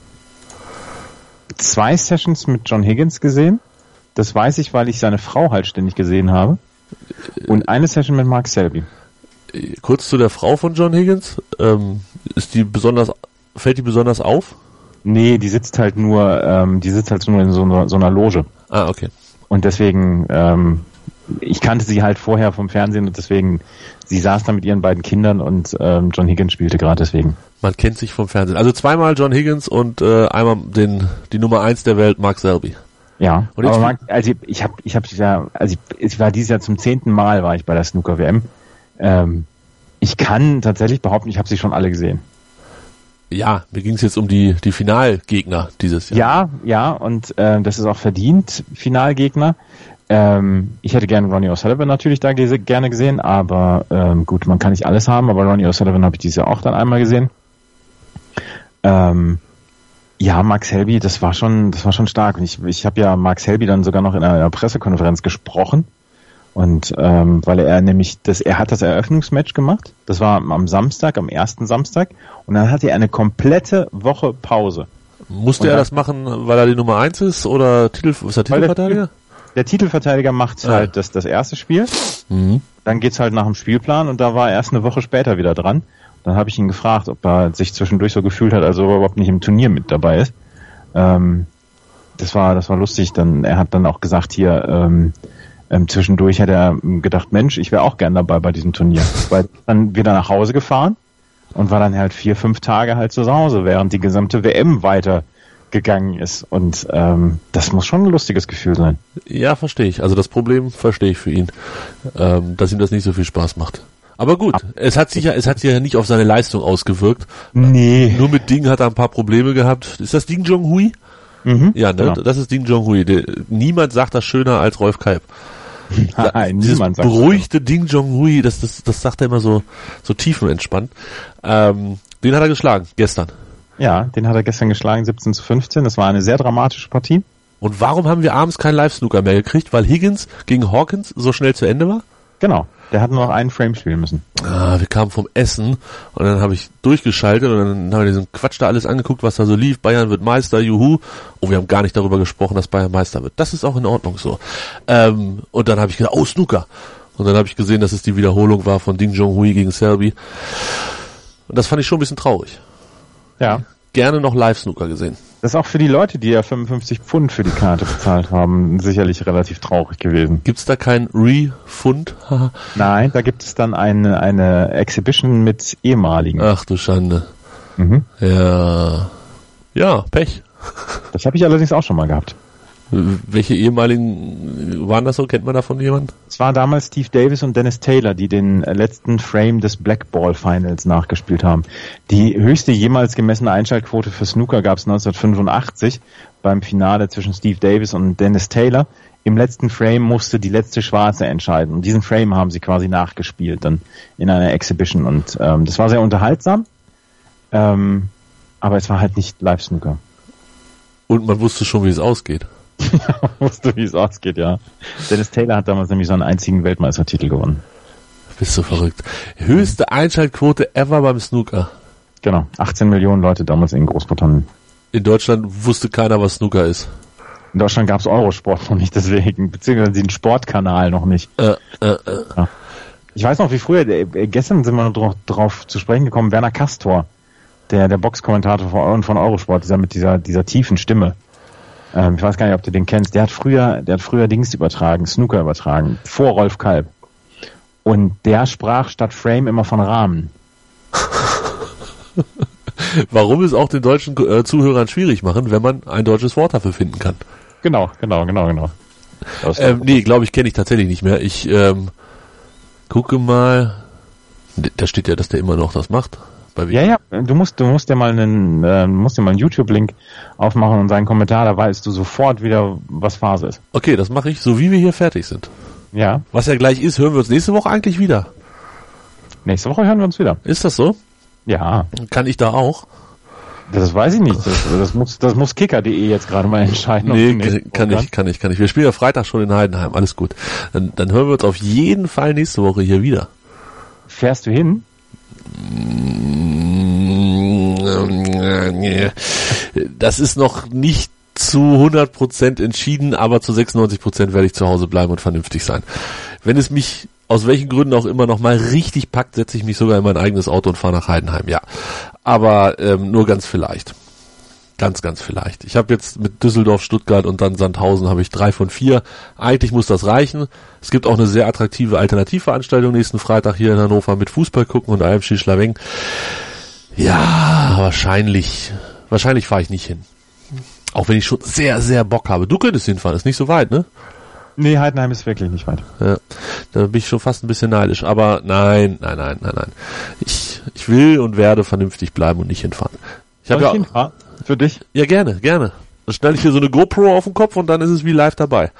zwei Sessions mit John Higgins gesehen. Das weiß ich, weil ich seine Frau halt ständig gesehen habe. Und eine Session mit Mark Selby. Kurz zu der Frau von John Higgins. Ähm, ist die besonders, fällt die besonders auf? Nee, die sitzt halt nur, ähm, die sitzt halt nur in so einer, so einer Loge. Ah, okay. Und deswegen, ähm, ich kannte sie halt vorher vom Fernsehen und deswegen, sie saß da mit ihren beiden Kindern und ähm, John Higgins spielte gerade deswegen. Man kennt sich vom Fernsehen. Also zweimal John Higgins und äh, einmal den die Nummer eins der Welt, Mark Selby. Ja, und aber Mark, also ich habe, ich habe ja, also ich, ich war dieses Jahr zum zehnten Mal war ich bei der Snooker W M. Ähm, ich kann tatsächlich behaupten, ich habe sie schon alle gesehen. Ja, mir ging es jetzt um die die Finalgegner dieses Jahr. Ja, ja, und äh, das ist auch verdient, Finalgegner. Ähm, ich hätte gerne Ronnie O'Sullivan natürlich da gese- gerne gesehen, aber ähm, gut, man kann nicht alles haben, aber Ronnie O'Sullivan habe ich dieses Jahr auch dann einmal gesehen. Ähm, ja, Mark Selby, das war schon, das war schon stark. Und ich, ich habe ja Mark Selby dann sogar noch in einer Pressekonferenz gesprochen. Und ähm, weil er nämlich, das, er hat das Eröffnungsmatch gemacht. Das war am Samstag, am ersten Samstag. Und dann hatte er eine komplette Woche Pause. Musste Und er dann, das machen, weil er die Nummer eins ist oder Titel, ist er Titelverteidiger? Der, der Titelverteidiger macht Ah. halt das, das erste Spiel. Mhm. Dann geht's halt nach dem Spielplan und da war er erst eine Woche später wieder dran. Dann habe ich ihn gefragt, ob er sich zwischendurch so gefühlt hat, als ob er überhaupt nicht im Turnier mit dabei ist. Ähm, das war, das war lustig. Dann, er hat dann auch gesagt hier, ähm, ähm, zwischendurch hat er gedacht, Mensch, ich wäre auch gern dabei bei diesem Turnier. Weil dann wieder nach Hause gefahren und war dann halt vier, fünf Tage halt zu Hause, während die gesamte W M weitergegangen ist. Und ähm, das muss schon ein lustiges Gefühl sein. Ja, verstehe ich. Also das Problem verstehe ich für ihn, ähm, dass ihm das nicht so viel Spaß macht. Aber gut, es hat sich ja, es hat sich ja nicht auf seine Leistung ausgewirkt. Nee. Nur mit Ding hat er ein paar Probleme gehabt. Ist das Ding Jong-Hui? Mhm, Ja, ne? genau. Das ist Ding Jong-Hui. Der, niemand sagt das schöner als Rolf Kalb. Nein, dieses niemand sagt beruhigte Ding Jong-Hui, das, das, das sagt er immer so, so tiefenentspannt. Ähm, den hat er geschlagen, gestern. Ja, den hat er gestern geschlagen, siebzehn zu fünfzehn. Das war eine sehr dramatische Partie. Und warum haben wir abends keinen Live-Snooker mehr gekriegt? Weil Higgins gegen Hawkins so schnell zu Ende war? Genau, der hat nur noch einen Frame spielen müssen. Ah, wir kamen vom Essen und dann habe ich durchgeschaltet und dann haben wir diesen Quatsch da alles angeguckt, was da so lief. Bayern wird Meister, juhu. Oh, wir haben gar nicht darüber gesprochen, dass Bayern Meister wird. Das ist auch in Ordnung so. Ähm, und dann habe ich gedacht, oh, Snooker. Und dann habe ich gesehen, dass es die Wiederholung war von Ding Junhui gegen Selby. Und das fand ich schon ein bisschen traurig. Ja. Gerne noch Live-Snooker gesehen. Das ist auch für die Leute, die ja fünfundfünfzig Pfund für die Karte bezahlt haben, sicherlich relativ traurig gewesen. Gibt's da kein Refund? Nein, da gibt es dann eine, eine Exhibition mit ehemaligen. Ach du Schande. Mhm. Ja. Ja, Pech. Das habe ich allerdings auch schon mal gehabt. Welche ehemaligen waren das so? Kennt man davon jemanden? Es war damals Steve Davis und Dennis Taylor, die den letzten Frame des Black Ball Finals nachgespielt haben. Die höchste jemals gemessene Einschaltquote für Snooker gab es neunzehnhundertfünfundachtzig beim Finale zwischen Steve Davis und Dennis Taylor. Im letzten Frame musste die letzte Schwarze entscheiden. Und diesen Frame haben sie quasi nachgespielt dann in einer Exhibition. Und ähm, das war sehr unterhaltsam, ähm, aber es war halt nicht Live-Snooker. Und man wusste schon, wie es ausgeht. Wusste, wie es ausgeht, ja. Dennis Taylor hat damals nämlich so einen einzigen Weltmeistertitel gewonnen. Bist du verrückt. Höchste Einschaltquote ever beim Snooker. Genau, achtzehn Millionen Leute damals in Großbritannien. In Deutschland wusste keiner, was Snooker ist. In Deutschland gab es Eurosport noch nicht, deswegen, beziehungsweise den Sportkanal noch nicht. Äh, äh, äh. Ja. Ich weiß noch, wie früher, der, gestern sind wir noch drauf, drauf zu sprechen gekommen, Werner Castor, der, der Boxkommentator von, von Eurosport, dieser mit dieser, dieser tiefen Stimme. Ähm, ich weiß gar nicht, ob du den kennst. Der hat früher, der hat früher Dings übertragen, Snooker übertragen, vor Rolf Kalb. Und der sprach statt Frame immer von Rahmen. Warum es auch den deutschen äh, Zuhörern schwierig machen, wenn man ein deutsches Wort dafür finden kann. Genau, genau, genau, genau. Ähm, nee, glaube ich, kenne ich tatsächlich nicht mehr. Ich ähm, gucke mal. Da steht ja, dass der immer noch das macht. Ja, ja, du musst, du musst dir mal einen, äh, musst dir mal einen YouTube-Link aufmachen und seinen Kommentar, da weißt du sofort wieder, was Phase ist. Okay, das mache ich, so wie wir hier fertig sind. Ja. Was ja gleich ist, hören wir uns nächste Woche eigentlich wieder. Nächste Woche hören wir uns wieder. Ist das so? Ja. Kann ich da auch? Das weiß ich nicht. Das, das muss, das muss kicker punkt de jetzt gerade mal entscheiden. Nee, kann ich, kann ich, kann ich. Wir spielen ja Freitag schon in Heidenheim. Alles gut. Dann, dann hören wir uns auf jeden Fall nächste Woche hier wieder. Fährst du hin? Das ist noch nicht zu hundert Prozent entschieden, aber zu sechsundneunzig Prozent werde ich zu Hause bleiben und vernünftig sein. Wenn es mich aus welchen Gründen auch immer noch mal richtig packt, setze ich mich sogar in mein eigenes Auto und fahre nach Heidenheim, ja. Aber ähm, nur ganz vielleicht. Ganz, ganz vielleicht. Ich habe jetzt mit Düsseldorf, Stuttgart und dann Sandhausen habe ich drei von vier. Eigentlich muss das reichen. Es gibt auch eine sehr attraktive Alternativveranstaltung nächsten Freitag hier in Hannover mit Fußball gucken und einem Schießschlaweng. Ja, wahrscheinlich, wahrscheinlich fahre ich nicht hin. Auch wenn ich schon sehr, sehr Bock habe. Du könntest hinfahren, ist nicht so weit, ne? Nee, Heidenheim ist wirklich nicht weit. Ja, da bin ich schon fast ein bisschen neidisch. Aber nein, nein, nein, nein, nein. Ich, ich will und werde vernünftig bleiben und nicht hinfahren. Ich habe ja hinfahren? Für dich? Ja, gerne, gerne. Dann stelle ich hier so eine GoPro auf den Kopf und dann ist es wie live dabei.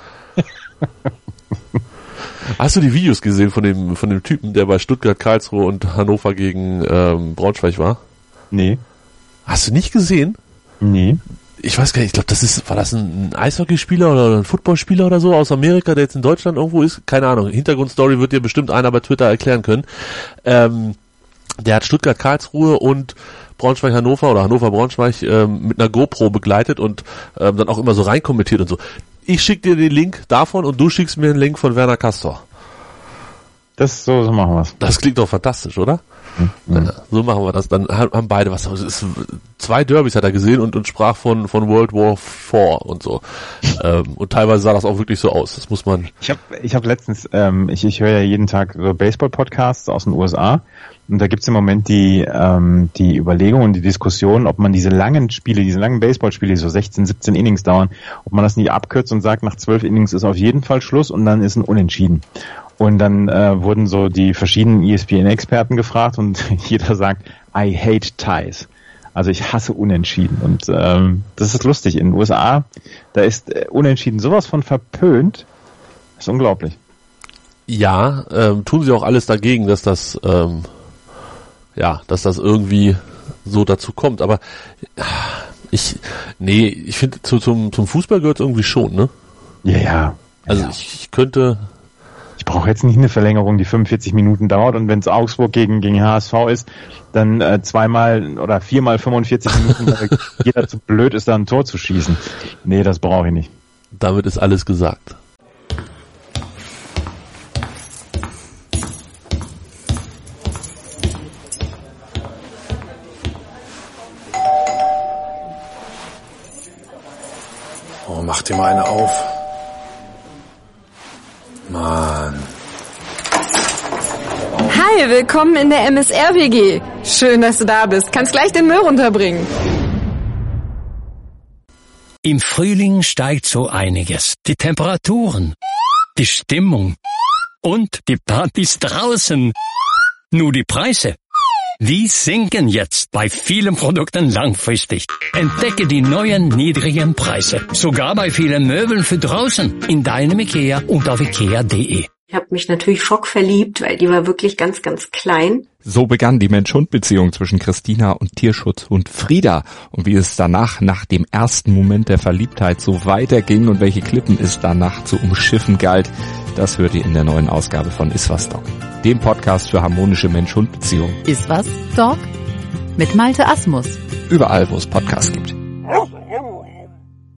Hast du die Videos gesehen von dem von dem Typen, der bei Stuttgart, Karlsruhe und Hannover gegen ähm, Braunschweig war? Nee. Hast du nicht gesehen? Nee. Ich weiß gar nicht, ich glaube, das ist, war das ein Eishockeyspieler oder ein Footballspieler oder so aus Amerika, der jetzt in Deutschland irgendwo ist? Keine Ahnung. Hintergrundstory wird dir bestimmt einer bei Twitter erklären können. Ähm, der hat Stuttgart, Karlsruhe und Braunschweig, Hannover oder Hannover, Braunschweig ähm, mit einer GoPro begleitet und ähm, dann auch immer so reinkommentiert und so. Ich schick dir den Link davon und du schickst mir den Link von Werner Castor. Das so, so machen wir's. Das klingt doch fantastisch, oder? Mhm. Ja, so machen wir das. Dann haben beide was. Ist, zwei Derbys hat er gesehen und, und sprach von von World War Four und so. ähm, und teilweise sah das auch wirklich so aus. Das muss man. Ich habe ich hab letztens, ähm, ich, ich höre ja jeden Tag so Baseball-Podcasts aus den U S A. Und da gibt's im Moment die ähm, die Überlegung und die Diskussion, ob man diese langen Spiele, diese langen Baseballspiele, die so sechzehn, siebzehn Innings dauern, ob man das nicht abkürzt und sagt, nach zwölf Innings ist auf jeden Fall Schluss und dann ist ein Unentschieden. Und dann äh, wurden so die verschiedenen E S P N-Experten gefragt und jeder sagt, I hate ties. Also ich hasse Unentschieden. Und ähm, das ist lustig. In den U S A, da ist äh, Unentschieden sowas von verpönt. Das ist unglaublich. Ja, ähm, tun sie auch alles dagegen, dass das, ähm, ja, dass das irgendwie so dazu kommt. Aber ich, nee, ich finde, zu, zum, zum Fußball gehört es irgendwie schon, ne? Ja, ja. Also ja. Ich, ich könnte... Ich brauche jetzt nicht eine Verlängerung, die fünfundvierzig Minuten dauert, und wenn es Augsburg gegen gegen H S V ist, dann äh, zweimal oder viermal fünfundvierzig Minuten, weil jeder zu blöd ist, da ein Tor zu schießen. Nee, das brauche ich nicht. Damit ist alles gesagt. Oh, mach dir mal eine auf. Mann. Hi, willkommen in der M S R W G. Schön, dass du da bist. Kannst gleich den Müll runterbringen. Im Frühling steigt so einiges. Die Temperaturen, die Stimmung und die Partys draußen. Nur die Preise, die sinken jetzt bei vielen Produkten langfristig. Entdecke die neuen niedrigen Preise. Sogar bei vielen Möbeln für draußen. In deinem Ikea und auf ikea punkt de. Ich habe mich natürlich schockverliebt, weil die war wirklich ganz, ganz klein. So begann die Mensch-Hund-Beziehung zwischen Christina und Tierschutzhund Frieda. Und wie es danach, nach dem ersten Moment der Verliebtheit, so weiterging und welche Klippen es danach zu umschiffen galt, das hört ihr in der neuen Ausgabe von Iswas Dog, dem Podcast für harmonische Mensch-Hund-Beziehungen. Iswas Dog? Mit Malte Asmus. Überall, wo es Podcasts gibt.